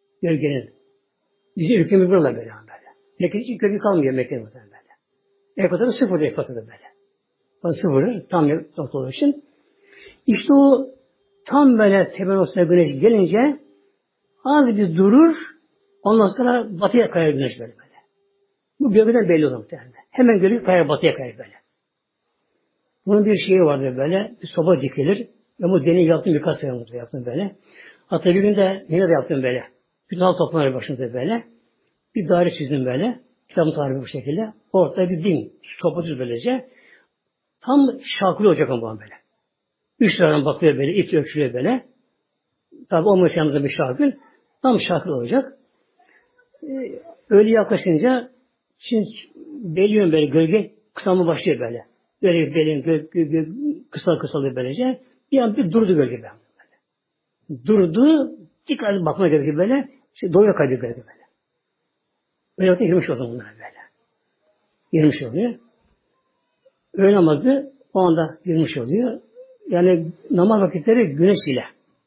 Speaker 1: Bizim ülkemiz burada böyle. Mekke'de hiç gölge kalmıyor Mekke'de böyle. Ekvatorda sıfır ekvatorda böyle. Sıfırır. Tam nokta olduğu için. İşte o tam böyle tepe noktasına güneş gelince az bir durur. Ondan sonra batıya kayar güneş böyle. Bu gölgeden belli olur muhtemelen. Hemen gölge kayar batıya kayar böyle. Bunun bir şeyi vardır böyle. Bir soba dikilir. Ben bu deney yaptım birkaç sene yaptım böyle. Hatta bir gün de yine de yaptım böyle. Bütün halk toplanır başında böyle. Bir daire çizdim böyle. Kitabın tarifi bu şekilde. Ortada bir dim. Sopa düz böylece. Tam şarkılı olacak ama böyle. 3 taraftan bakıyor böyle. İp ölçülüyor böyle. Tabi olmuş yanımızda bir şarkıl. Tam şarkılı olacak. Öyle yaklaşınca şimdi belliyorum böyle gölge kısalma başlıyor böyle. Böyle belliyorum kısalıyor böylece. Bir an bir durdu gölge böyle. Durdu. Dikkatli bakmaya gerekiyor böyle. İşte doğuya kaydı gölge böyle. Öyle vakti girmiş o zaman bunlar böyle. Girmiş oluyor. Öğle namazı o anda girmiş oluyor. Yani namaz vakitleri güneş ile.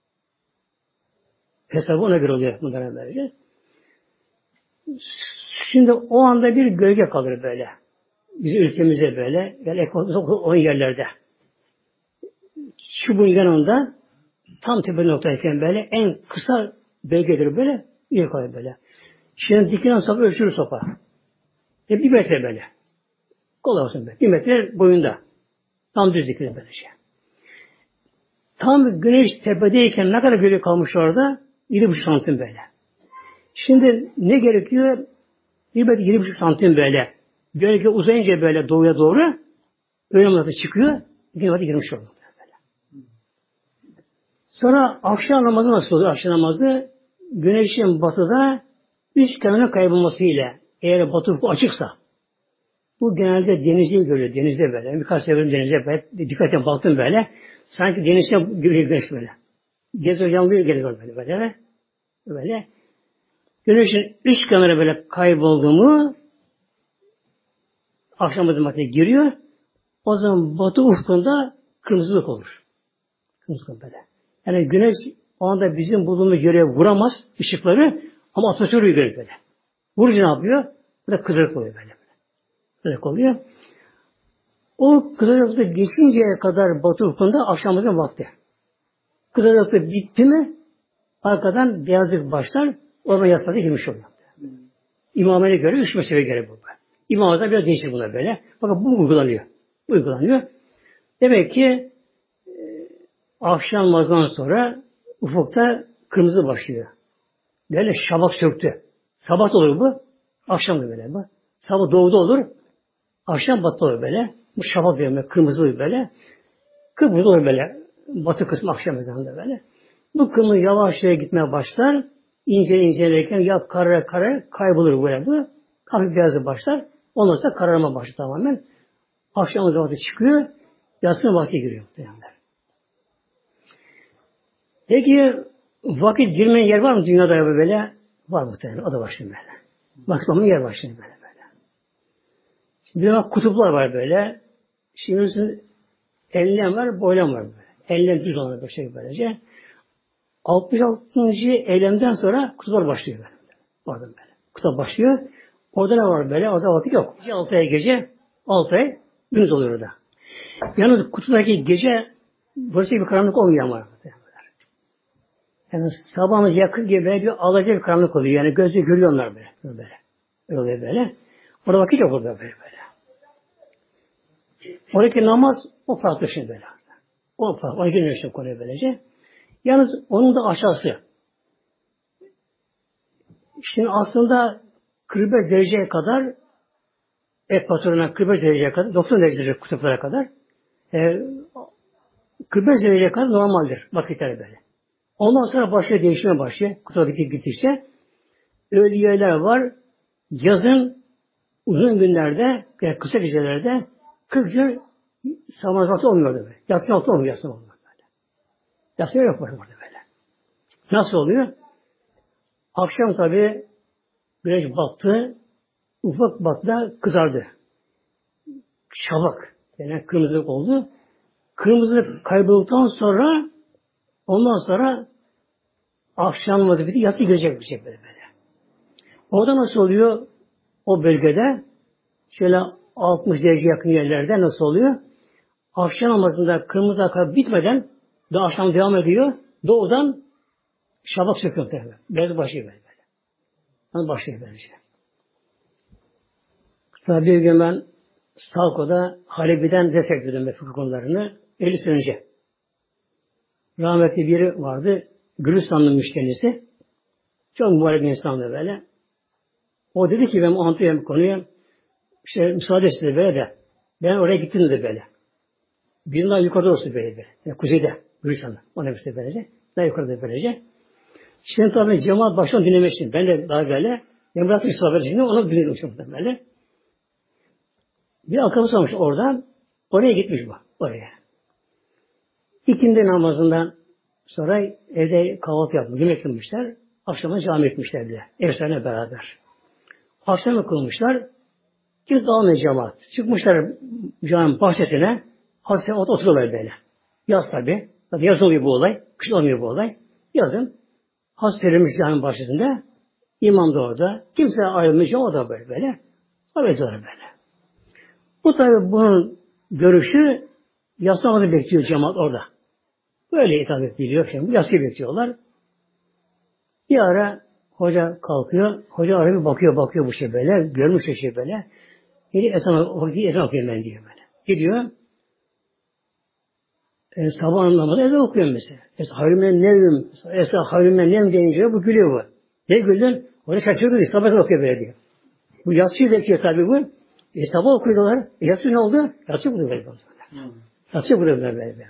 Speaker 1: Hesabı ona göre oluyor bunlara böylece. Şimdi o anda bir gölge kalır böyle. Bizim ülkemize böyle. Yani o yerlerde. Çubuğun yanında tam tepe noktayken böyle en kısa bölgedir böyle. Bir kalır böyle. Şimdi dikilen sopa ölçülür sopa. 1 metre böyle. Kolay olsun böyle. 1 metre boyunda. Tam düz dikilir böyle şey. Tam güneş tepedeyken ne kadar gölge kalmış orada? 7,5 santim böyle. Şimdi ne gerekiyor? 7,5 santim böyle. Gölge uzayınca böyle doğuya doğru öğle namazı çıkıyor. Bir vakit girmiş oluyor. Böyle. Sonra akşam namazı nasıl oluyor? Akşam namazı güneşin batıda üst kenarına kaybolmasıyla eğer batı ufku açıksa bu genelde denizde görüyor. Denizde böyle. Birkaç sefer denizde böyle. Dikkatle baktım böyle. Sanki denizde görüyor güneş böyle. Geziyor yanlıyor geliyor böyle. Böyle. Güneşin üst kenarı böyle kayboldu mu akşam vakti giriyor. O zaman batı ufkunda kırmızılık olur. Kırmızılık böyle. Yani güneş o anda bizim bulunduğumuz yere vuramaz ışıkları ama atmosferi görüyor böyle. Vurunca ne yapıyor? Burada kızarık oluyor böyle. Kızarık oluyor. O kızarıklığı geçinceye kadar batı ufkunda akşamımızın vakti. Kızarıklığı bitti mi arkadan beyazlık başlar. Orada yaslarda girmiş oluyor. İmamına göre 3 meseleye göre bu. İmamda biraz değişir buna böyle. Bakın bu uygulanıyor. Demek ki akşam namazından sonra ufukta kırmızı başlıyor. Böyle şabak söktü. Sabah olur bu. Akşam da böyle bu. Sabah doğuda olur. Akşam batı olur böyle. Bu şabak diyor kırmızı olur böyle. Kıpkırmızı olur böyle. Batı kısmı akşam ezanında böyle. Bu kırmızı yavaş yavaş gitmeye başlar. İncelerken ya karar kaybolur böyle bu. Hafif beyazı başlar. Ondan sonra kararma başlar tamamen. Akşam vakti çıkıyor. Yatsının vakti giriyor. Peki vakit girmeyen yer var mı dünyada böyle? Var muhtemelen. O da başlıyor böyle. Maksimum yer başlıyor böyle. Şimdi bir bak kutuplar var böyle. Şimdi enlem var, boylam var böyle. Enlem düz olan bir şey böylece. 66. eylemden sonra kutular başlıyor böyle. Orada böyle. Kutular başlıyor. Orada ne var böyle? O zaman vakit yok. Gece 6 ay gündüz oluyor orada. Yalnız kutudaki gece burası bir karanlık olmuyor ama. Yani sabahımız yakın gibi böyle bir alaca bir karanlık oluyor. Yani gözle görüyorlar böyle. Öyle oluyor böyle. Orada vakit yok orada böyle. Oradaki namaz o farklı şey böyle. O farklı. 12 yaşında konuyor böylece. Yalnız onun da aşağısı. Şimdi aslında 45 dereceye kadar ekvatoruna 45 dereceye kadar 90 derece kutuplara kadar 45 dereceye kadar normaldir vakitler böyle. Ondan sonra başlıyor değişime başlıyor. Kutuba gittikçe öyle yerler var. Yazın uzun günlerde yani kısa gecelerde 40 gün sabah vakti olmuyor böyle. Yatsı vakti olmuyor böyle. Yatsı yok burada böyle. Nasıl oluyor? Akşam tabii güneş battı, ufak battı, kızardı. Şabak, yani kırmızılık oldu. Kırmızılık kaybolduktan sonra ondan sonra akşam vazifeti yatsı girecek bir şey böyle. Orada nasıl oluyor? O bölgede şöyle 60 derece yakın yerlerde nasıl oluyor? Akşam namazında kırmızı akar bitmeden daha akşam devam ediyor. Doğudan şabak söküyor tabii. Bez başlıyor böyle. Nasıl başlıyor böyle işte. Tabii bir gün ben Salko'da Halebi'den ders yapıyordum fıkıh konularını 50 sene önce. Rahmetli biri vardı. Gülistanlı'mış kendisi. Çok mübarek bir insandı böyle. O dedi ki ben anlatıyorum konuyu. İşte müsaade istedi böyle de. Ben oraya gittim de böyle. Bir daha yukarıda olsun böyle. Yani kuzeyde. Gülistanlı. O ne işte böylece. Daha yukarıda böylece. Şimdi tabii cemaat baştan dinlemek için. Ben de daha böyle. Ben bıraktım sohbet için. Onu dinledim böyle. Bir akrabası olmuş oradan. Oraya gitmiş bu. Oraya. İkindi namazından sonra evde kahvaltı yapmış. Yemek kılmışlar. Akşama cami etmişler bile. Efsane beraber. Akşam kılmışlar. Kimse dağılmıyor cemaat. Çıkmışlar caminin bahçesine. Hafiften oturuyorlar böyle. Yaz tabi. Tabi yaz oluyor bu olay. Kış olmuyor bu olay. Yazın. Has verilmiş caminin bahçesinde. İmam da orada. Kimse ayrılmayacak. O da böyle. Evet böyle. Bu tabi bunun görüşü yaslamanı bekliyor cemaat orada. Böyle hitap ediliyor. Şimdi yasayı bekliyorlar. Bir ara hoca kalkıyor. Hoca araya bakıyor bu şey böyle. Görmüş şey böyle. Gidiyor ezan okuyor ben diyor böyle. Gidiyor. Sabah namazı ezan okuyor mesela. Hayrümen nevim. Hayrümen nevim deyince bu gülüyor bu. Ne güldün? Hoca şaşırdı. Sabah okuyor böyle diyor. Bu yatsıyı bekliyor tabi bu. Sabah okuyorlar. Yatsı ne oldu? Yatsı buluyor böyle. Yatsı buluyor böyle.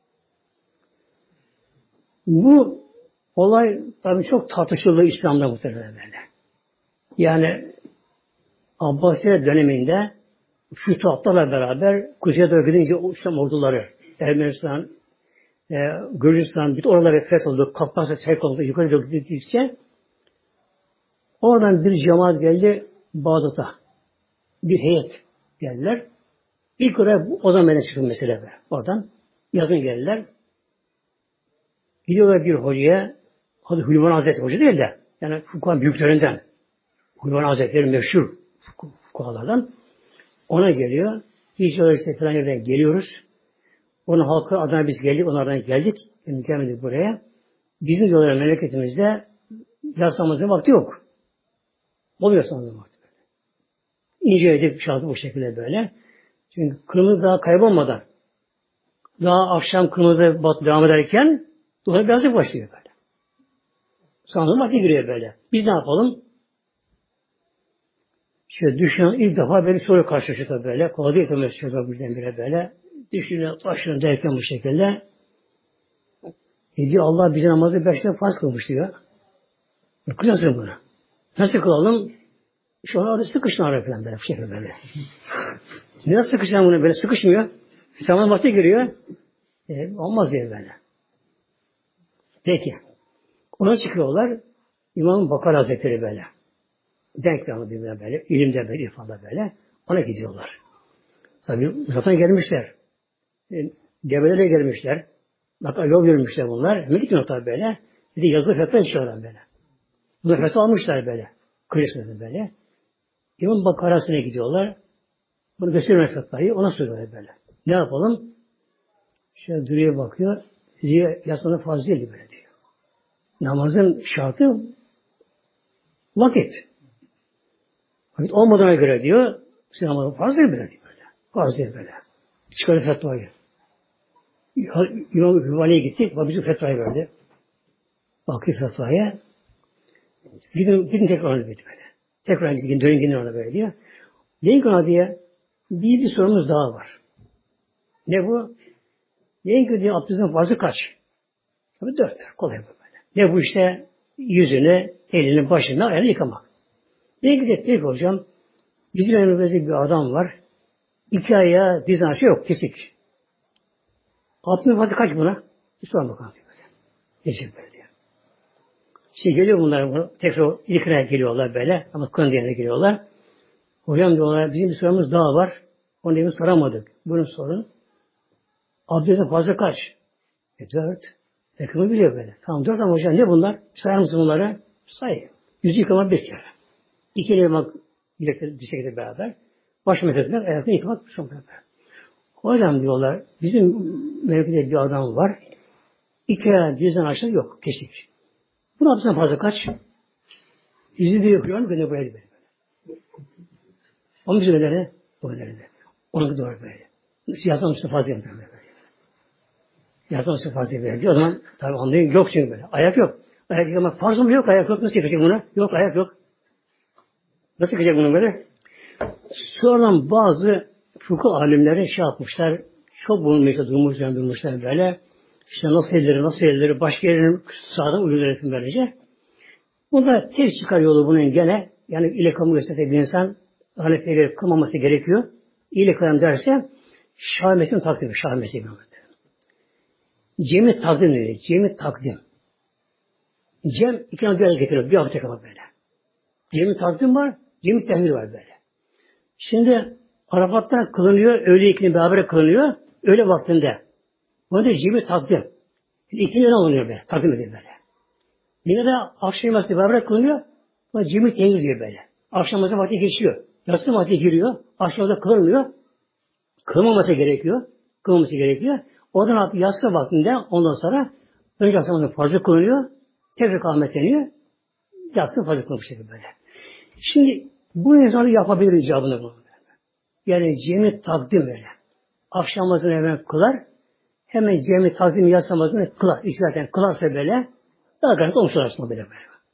Speaker 1: Bu olay tabi çok tartışıldı İslam'da muhtemelen böyle. Yani Abbasiye döneminde Fütuhatlarla beraber kuzeye doğru gidince İslam orduları Ermenistan, Gürcistan, bütün oraları fetholdu, Kafkasya fetholdu, yukarı doğru gidildikçe oradan bir cemaat geldi Bağdat'a. Bir heyet geldiler. İlk oraya o zaman benden çıktı mesele be. Oradan yazın geldiler. Gidiyorlar bir hocaya, adı Hülvan Hazretleri hoca değil de, yani fukahın büyüklerinden, Hülvan Hazretleri meşhur fukahalardan, ona geliyor. Hiç öyle falan yerden geliyoruz. Onun halkı adına biz geldik, onlardan geldik. Gelmedik buraya. Bizim diyorlar memleketimizde yaslamamızın vakti yok. Oluyor sanırım vakti böyle. İnce edip şartı bu şekilde böyle. Çünkü kırmızı daha kaybolmadan, daha akşam kırmızı batı devam ederken dolayı beyazlık başlıyor böyle. Sanırım vakti giriyor böyle. Biz ne yapalım? İşte düşünün ilk defa beni soru karşılaşıyor böyle. Kolay değil tabii şurada birdenbire böyle. Düşünün başlıyor derken bu şekilde. Diyor Allah bize namazı 5 defa farz kılmış diyor. Kılasın bunu. Nasıl kılalım? Şu an orada sıkışın araya falan böyle. Bu şekilde böyle. Nasıl sıkışın bunu böyle? Sıkışmıyor. Zaman vakti giriyor. Olmaz diye böyle. Peki. Ona çıkıyorlar. İmam Bakar Hazretleri böyle. Denklemde birbirine böyle. İlimde böyle, irfanda böyle. Ona gidiyorlar. Tabii zaten gelmişler. Gebelere gelmişler. Bak yol yürümüşler bunlar. Hemen gidiyor tabii böyle. Bir de yazılı fetva içiyorlar böyle. Bunu fetva almışlar böyle. Kıyısında böyle. İmam Bakarası'na gidiyorlar. Bunu gösteriyor fetvayı. Ona soruyorlar böyle. Ne yapalım? Şöyle duruyor bakıyor. Ziya yaslanı fazla değil böyle diyor. Namazın şartı vakit. Vakit olmadığına göre diyor. Siz namazın farz değil böyle diyor. Farz değil böyle. Çıkarıyor fetvayı. İmam Hüvani'ye gittik. Bize fetvayı verdi. Bakıyor fetvaya. Gidin tekrar ona böyle. Tekrar gidin, dönün ona böyle diyor. Deyin ki ona diye bir sorumuz daha var. Ne bu? Deyin ki diyor abdestin farzı kaç? Tabii 4. Kolay bu böyle. Ne bu işte yüzünü, elini, başını, ayağını yıkamak. Deyin ki de peki hocam bizim önümüzde bir adam var. 2 ayağı dizin aşağı yok kesik. Abdestin farzı kaç buna? Bir sorun bakalım. Geçecek böyle diyor. Şimdi geliyor bunlar tekrar ilkine geliyorlar böyle ama konu diyene geliyorlar. Hocam diyorlar bizim bir sorumuz daha var. Onu demin soramadık. Bunun sorun. Abdestin fazla kaç? 4. Ekimi biliyor böyle. Tamam 4 ama hocam ne bunlar? Sayar mısın bunları? Say. Yüzü yıkamak bir kere. 2 yıkamak bir şekilde beraber. Baş methetmek, ayakını yıkamak bir şekilde beraber. Hocam diyorlar bizim mevkide bir adam var. 2 ayağı dizden aşağı yok. Kesik. Bunun abdestin fazla kaç? Yüzü de yıkıyor mu? Böyle böyle. Onun için öyle de. Onun doğru böyle. Yazılmışsa fazla yaptırıyor böyle. Yazılmışsa fazla yaptırıyor. O zaman tabi anlayın yok çünkü böyle. Ayak yok. Ayak yıkamak farz mı yok? Ayak yok. Nasıl yıkacak bunu? Yok ayak yok. Nasıl yıkacak bunu böyle? Sonradan bazı fıkıh alimleri şey yapmışlar. Çok bulunmuşlar, durmuşlar böyle. İşte nasıl elleri, başka yerinin sağdan uygulayın böylece. Bunda tek çıkar yolu bunun gene. Yani ile kamu gösterse bir insan Hanefi'ye göre kılmaması gerekiyor. İyilik kılan derse Şah Mesih'in takdimi. Şah Mesih'in takdimi. Cem-i takdim dedi. Cem-i takdim. Cem iki tane bir araya getiriyor. Bir hafta kadar böyle. Cem-i takdim var. Cem-i tehmir var böyle. Şimdi Arafat'ta kılınıyor. Öğle ikini beraber kılınıyor. Öğle vaktinde. Bu da cem-i takdim. İkini öne alınıyor böyle. Takdim ediyor böyle. Yine de akşam namazı beraber kılınıyor. Bu cem-i tehmir diyor böyle. Akşam namazı vakti geçiyor. Yatsı vakti giriyor. Akşamda kılınmıyor. Kılmaması gerekiyor. Oradan yatsı vaktinde ondan sonra önce akşamın farzı kılınıyor. Tekrar kâhmetleniyor. Yatsı farzı kılınmış şekilde böyle. Şimdi bu insanı yapabilir icabını bunu. Yani cemi takdim böyle. Akşam namazını hemen kılar. Hemen cemi takdim yatsı namazını kılar. İki zaten kılarsa böyle daha gayet olmuş aslında böyle.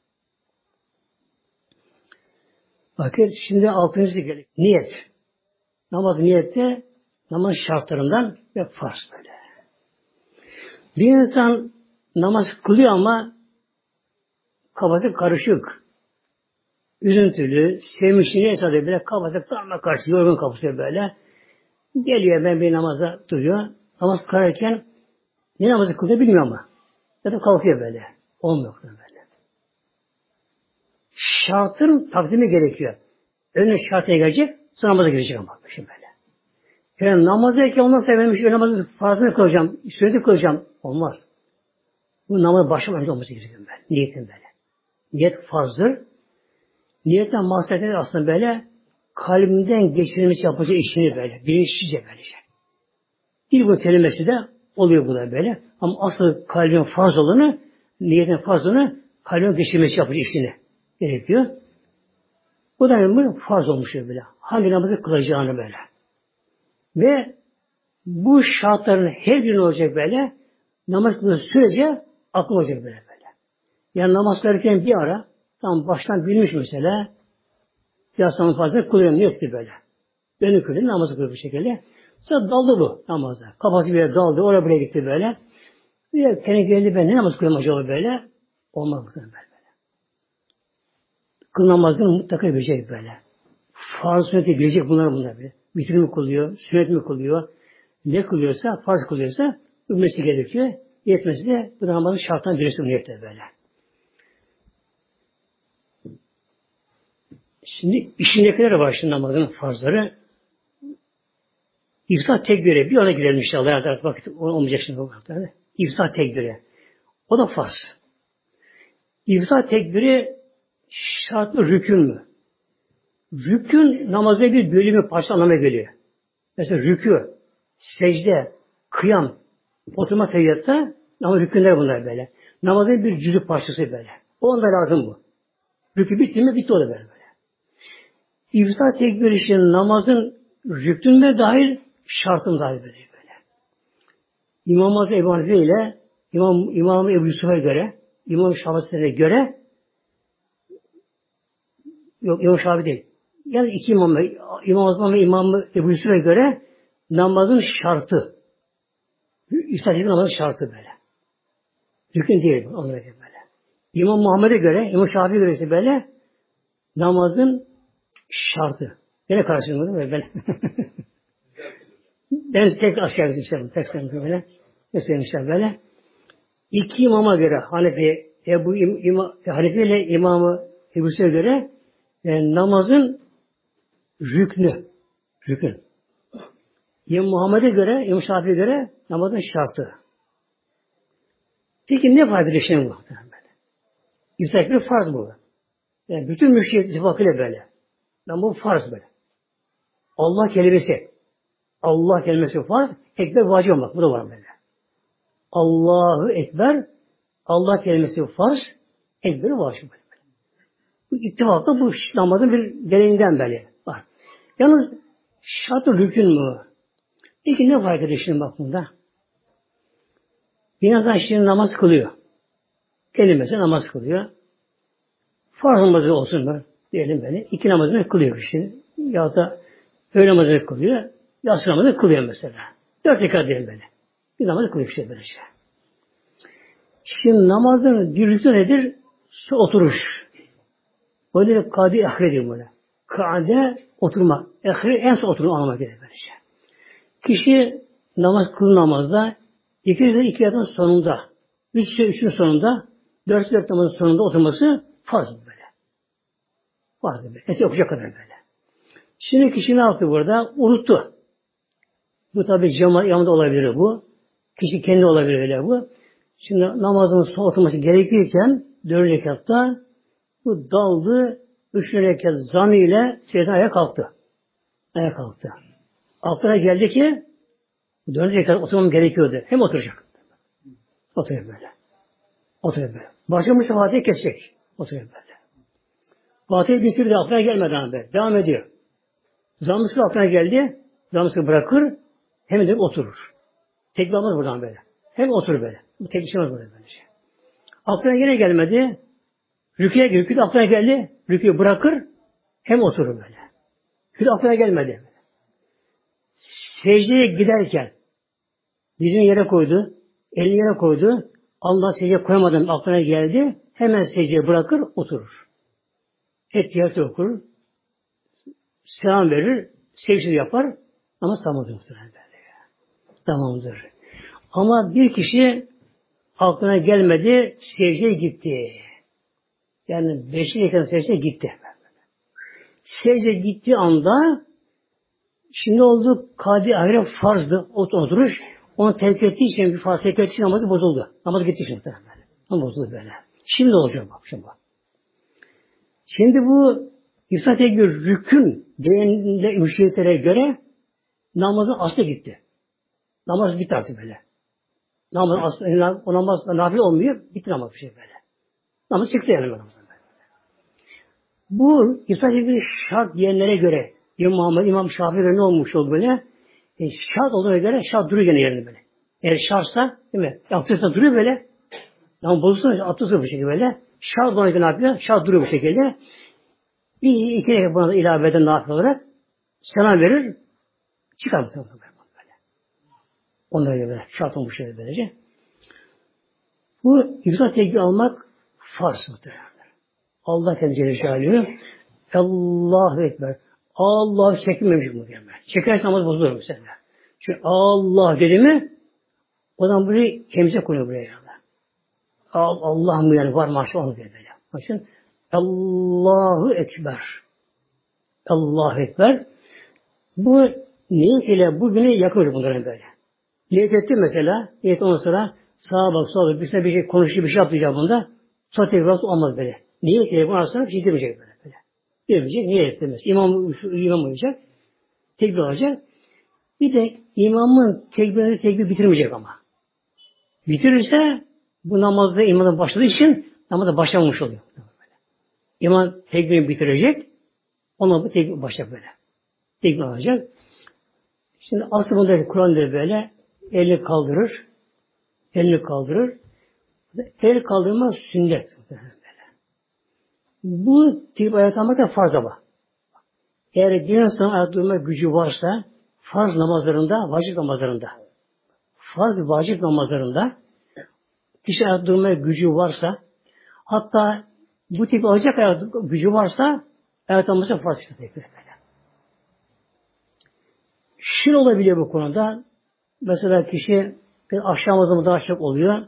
Speaker 1: Bakın şimdi 6. geliyor. Niyet. Namaz niyette namaz şartlarından ve farz böyle. Bir insan namaz kılıyor ama kafası karışık. Üzüntülü, sevmişliğine esas böyle kafası karma karşı, yorgun kafası böyle. Geliyor ben bir namaza duruyor. Namaz kılarken ne namazı kılıyor bilmiyor ama. Ya da kalkıyor böyle. Olmuyor böyle. Şartın takdimi gerekiyor. Önüne şartına gelecek, sonra namaza girecek ama. Şimdi böyle. Yani namazdayken ondan sonra benim namazı farzını kılacağım, sünneti kılacağım. Olmaz. Bu namaz başlamadan olması gerekiyor böyle. Niyetin böyle. Niyet farzdır. Niyetten mahsede aslında böyle kalbimden geçirilmiş yapacağı işini böyle. Bilinçlice böylece. Bir bu kelimesi de oluyor bu da böyle. Ama asıl kalbin farz olanı, niyetin farz olanı kalbin geçirilmesi yapacağı işini gerekiyor. Bu da yani farz olmuş böyle. Hangi namazı kılacağını böyle. Ve bu şartların her birinin olacak böyle. Namaz kıldığı sürece akıl olacak böyle. Yani namaz kılarken bir ara tam baştan bilmiş mesela yaslanın fazla kılıyorum niyeti böyle. Dönük kılıyor, namazı kılıyor bu şekilde. Sonra daldı bu namaza. Kafası bir yere daldı, oraya buraya gitti böyle. Bir kendi geldi ben ne namaz kılıyorum acaba böyle? Olmaz böyle. Kıl namazını mutlaka bilecek böyle. Farz sünneti bilecek bunlar böyle. Vitri mi kılıyor, sünnet mi kılıyor, ne kılıyorsa, farz kılıyorsa bilmesi gerekiyor. Yetmesi de bu namazın şartından birisi niyette böyle. Şimdi işindekiler var şimdi namazın farzları. İftar tekbiri. Bir ona girelim inşallah. Vakit olmayacak şimdi bu vakti. İftar tekbiri. O da farz. İftihar tekbiri şart mı, rükün mü? Rükün namazı bir bölümü, parça anlamına geliyor. Mesela rükû, secde, kıyam, oturma teyyatta ama rükünler bunlar böyle. Namazın bir cüzü parçası böyle. O anda lazım bu. Rükü bitti mi bitti o da böyle. İftihar tekbiri için namazın rüknüne dahil, şartın dahil böyle. İmam Azam Ebu Hanife ile İmam Ebu Yusuf'a göre, İmam Şafii'ye göre, yok İmam Şafii değil. Yani iki İmam Azam ve İmam Ebu Yusuf'a göre namazın şartı. İftihar tekbiri namazın şartı böyle. Rükün değil bu. Böyle. İmam Muhammed'e göre, İmam Şafii'ye göre ise böyle namazın şartı. Yine karşılığında böyle. Ben tek aşağı gideceğim. Tek sayımda böyle. Mesela böyle. İki imama göre Hanefi ile İmamı Ebu Yusuf'a göre namazın rüknü. Rükün. İmam Muhammed'e göre, İmam Şafii'ye göre namazın şartı. Peki ne faydalı şey bu? İftihar tekbiri farz bu. Yani bütün müşrikler ittifakıyla böyle. Yani bu farz böyle. Allah kelimesi farz, ekber vacip olmak. Bu da var böyle. Allahu Ekber, Allah kelimesi farz, ekber vacip böyle. Bu ittifakta bu namazın bir gereğinden böyle var. Yalnız şart-ı rükün mü? Peki ne faydalı şimdi bak bunda? Bir insan şimdi namaz kılıyor. Kelimesi namaz kılıyor. Farz namazı olsun mu? Diyelim böyle. İki namazını kılıyor şimdi. Ya da öğle namazını kılıyor. Yatsı namazını kılıyor mesela. 4 rekat diyelim böyle. Bir namazı kılıyor işte böylece. Şimdi namazın bir rükû nedir? Oturuş. Böyle kâdi ehre diyor böyle. Kâde oturma. Ehre en son oturma anlamına gelir böylece. Kişi namaz kılın namazda iki yatın sonunda, üçün sonunda, 4 namazın sonunda oturması farz böyle. Farz böyle. Eti okuyacak kadar böyle. Şimdi kişi ne yaptı burada? Unuttu. Bu tabi cemaat olabilir bu. Kişi kendi olabilir öyle bu. Şimdi namazın son oturması gerekirken 4 rekatta bu daldı, 3 rekat zanı ile şeytan ayağa kalktı. Ayağa kalktı. Aklına geldi ki 4 rekat oturmam gerekiyordu. Hem oturacak. Oturuyor böyle. Oturuyor böyle. Başlamış Fatih'i kesecek. Oturuyor böyle. Fatih'i bitirdi. Aklına gelmeden böyle. Devam ediyor. Zammısı aklına geldi. Zammısı bırakır. Hem de oturur. Tekbir almaz buradan böyle. Hem oturur böyle. Bu tekbir çıkmaz burada böyle şey. Aklına yine gelmedi. Rükû aklına geldi. Rükû bırakır. Hem oturur böyle. Rükû aklına gelmedi. Secdeye giderken dizini yere koydu. Elini yere koydu. Allah secdeye koymadan aklına geldi. Hemen secdeye bırakır, oturur. Ettiyatı okur. Selam verir. Secde yapar. Ama tamamdır muhtemelen. Tamamdır. Ama bir kişi aklına gelmedi, secdeye gitti. Yani 5. rekat secdeye gitti. Secdeye gittiği anda şimdi oldu kâdi ahire farzdı. Oturuş. Onu terk ettiği için bir farz terk ettiği için namazı bozuldu. Namazı gitti şimdi. Ama bozuldu böyle. Şimdi olacak bak şimdi. Şimdi bu İftihar tekbiri rükün değerinde müşriklere göre namazın aslı gitti. Namaz bitti artık böyle. O namaz nafile olmuyor. Bitti namaz bir şey böyle. Namaz çıktı yani namazdan böyle. Bu İftihar tekbiri şart diyenlere göre İmam Muhammed, İmam Şafii'ye ne olmuş oldu böyle? Şart olduğuna göre şart duruyor gene yerinde böyle. Eğer şartsa değil mi? Abdestle duruyor böyle. Ama bozulsa abdestle bu şekilde böyle. Şart olduğuna göre ne yapıyor? Şart duruyor bu şekilde. Bir iki rekat buna da ilave eden nafile olarak selam verir. Çıkar bu tarafa böyle. Onlara göre şart olmuş şey böylece. Bu İftihar tekbiri almak farz muhtemelen. Allah Teala Celle Allahu Ekber. Allah çekilmemiş muhtemelen. Çekerse namaz bozulur mesela. Çünkü Allah dedi mi o zaman burayı kemize koyuyor buraya. Allah mı yani var maşallah onu böyle. Bakın Allahu Ekber. Allahu Ekber. Bu niyet ile bugüne yakın bunların böyle. Niyet etti mesela. Niyet ondan sonra sağa bak sola bir şey konuşuyor bir şey yapmayacak bunda. Sonra tekrar olmaz böyle. Niye telefon arasında bir şey demeyecek böyle. Demeyecek, niye demez. İmam uyuyacak, tekbir alacak. Bir de imamın tekbir bitirmeyecek ama. Bitirirse bu namazda imamın başladığı için namazda başlamamış oluyor. İmam tekbirini bitirecek, ona bu tekbir başlayacak böyle. Tekbir alacak. Şimdi aslında Kur'an'da böyle elini kaldırır. El kaldırma sünnet. Böyle. Bu tip ayet almak da farz ama. Eğer bir insan ayakta durma gücü varsa farz namazlarında, vacip namazlarında kişi ayakta durmaya gücü varsa hatta bu tip alacak ayakta gücü varsa ayakta durması farz böyle. Şöyle olabiliyor bu konuda. Mesela kişi bir akşam namazı daha çok oluyor.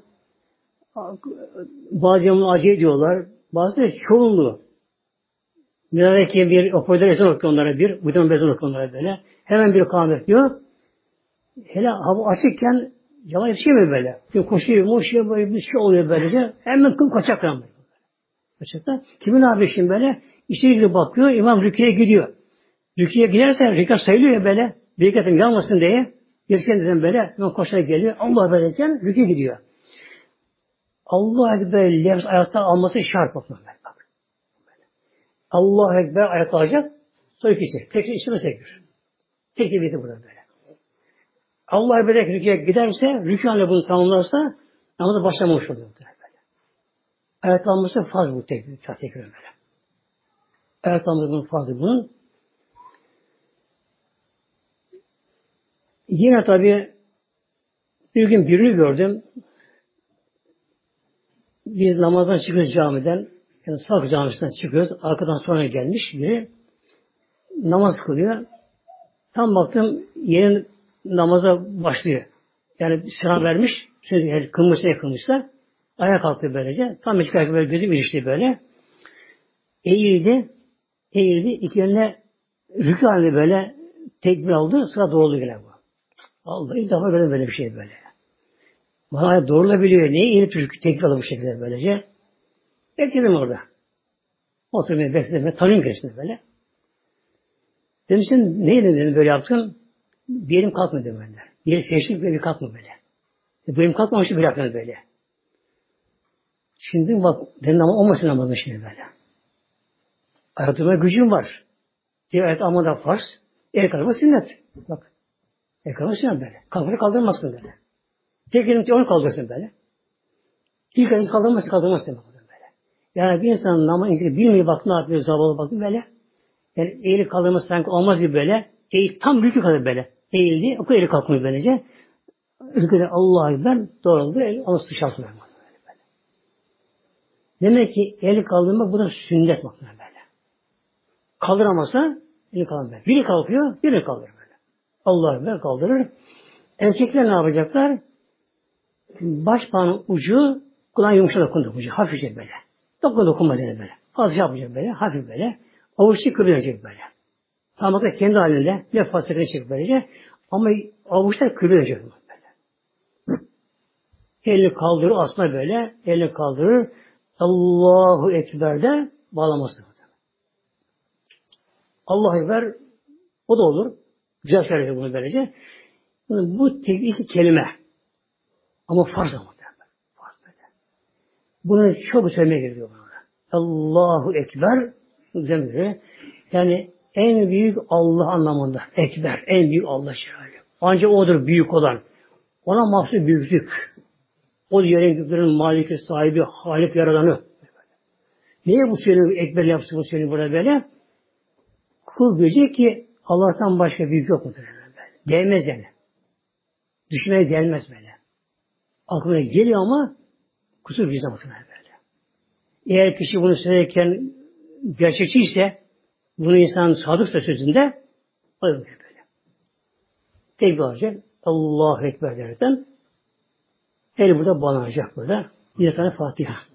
Speaker 1: Bazı imamlar acele ediyorlar. Bazıları çoğunluğu. Minareki bir operatör ezan okuyor onlara bir. Bu da ezan okuyor onlara böyle. Hemen bir kâhmet diyor. Hele hava açıkken yalan yetişemiyor böyle. Şimdi koşuyor, böyle bir şey oluyor böylece. Hemen kıl kaçak yani. Kaçakta. Kimin abi şimdi böyle? İçeri girip bakıyor. İmam rüküye gidiyor. Rüküye giderse rekat sayılıyor ya böyle. Bir rekatın yanmasın diye. Geçken böyle. İmam koşarak geliyor. Allah böyleyken rüküye gidiyor. Allah Ekber lefz ayakta alması şart bakın. Bak. Allah Ekber ayakta alacak. Sonra ikisi. Tekrar içine tekrar. Tekrar bitti burada böyle. Allah Ekber rüküye giderse, rükûyla bunu tamamlarsa namazı başlamamış oluyor. Böyle. Ayakta alması farz bu tekrar böyle. Ayakta alması bunun farzı bunun. Yine tabi bir gün birini gördüm. Biz namazdan çıkıyoruz camiden. Yani Salk camisinden çıkıyoruz. Arkadan sonra gelmiş biri. Namaz kılıyor. Tam baktım yeni namaza başlıyor. Yani selam vermiş. Şimdi kılmışsa ayağa kalktı böylece. Tam iki ayakkabı böyle gözüm ilişti böyle. Eğildi. İki eline rükû halinde böyle tekbir aldı. Sıra doğruldu yine bu. Allah ilk defa gördüm böyle bir şey böyle. Bana doğrulabiliyor. Niye eğilip tekbir aldı bu şekilde böylece? Bekledim orada. Oturmaya bekledim. Tanıyorum geçti böyle. Dedim sen neyle dedim böyle yaptın? Bir elim kalkmadı dedim böyle. Bir elim teşvik bir kalkma böyle. Bu elim kalkmamıştı bir yapmadı böyle. Şimdi bak dedim ama olmasın namazın şimdi böyle. Ayakta gücüm var. Diğer ayet ama da farz. El kaldırma sünnet. Bak. El kaldırma sünnet böyle. Kalkması kaldırmazsın böyle. Tek elim onu kaldırsın böyle. İlk elini kaldırmazsın böyle. Yani bir insan namazı bilmiyor bak ne yapıyor zavallı bakın böyle. Yani eğilip kaldırması sanki olmaz gibi böyle. Tam rükû kadar böyle. Eğildi. O kadar eli kalkmıyor böylece. Rükûde Allah'a Ekber doğruldu. Anası dışarı böyle. Demek ki eli kaldırmak bu da sünnet bakın böyle. Kaldıramasa eli kaldırmıyor. Biri kalkıyor, biri kaldırır böyle. Allah'a Ekber kaldırır. Erkekler ne yapacaklar? Baş parmağın ucu kulağın yumuşak dokundu ucu. Hafifçe böyle. Dokunmaz yani böyle. Az yapacak böyle. Hafif böyle. Avuçlu kıvıracak böyle. Parmakla kendi halinde nefasını çekip böylece. Ama avuçlar kıvıracak böyle. Elini kaldırır aslında böyle. Elini kaldırır. Allahu Ekber'de bağlaması. Allahu Ekber o da olur. Güzel söylüyor bunu böylece. Bu tek iki kelime. Ama farz ama. Farz böyle. Bunu çok söylemeye gerekiyor bana. Allahu Ekber güzel. Yani en büyük Allah anlamında. Ekber. En büyük Allah şöyle. Ancak odur büyük olan. Ona mahsus büyüklük. O yerin göklerin maliki sahibi, halik yaradanı. Niye bu söylüyor? Ekber yapsın bu söylüyor burada böyle? Kul diyecek ki Allah'tan başka büyük yok mudur? Değmez yani. Düşünmeye gelmez böyle. Aklına geliyor ama kusur bizde muhtemelen böyle. Eğer kişi bunu söylerken gerçekçi ise bunu insan sadıksa sözünde o da böyle. Tekbir alacak. Allahu Ekber derken el burada bağlanacak burada. Bir tane Fatiha.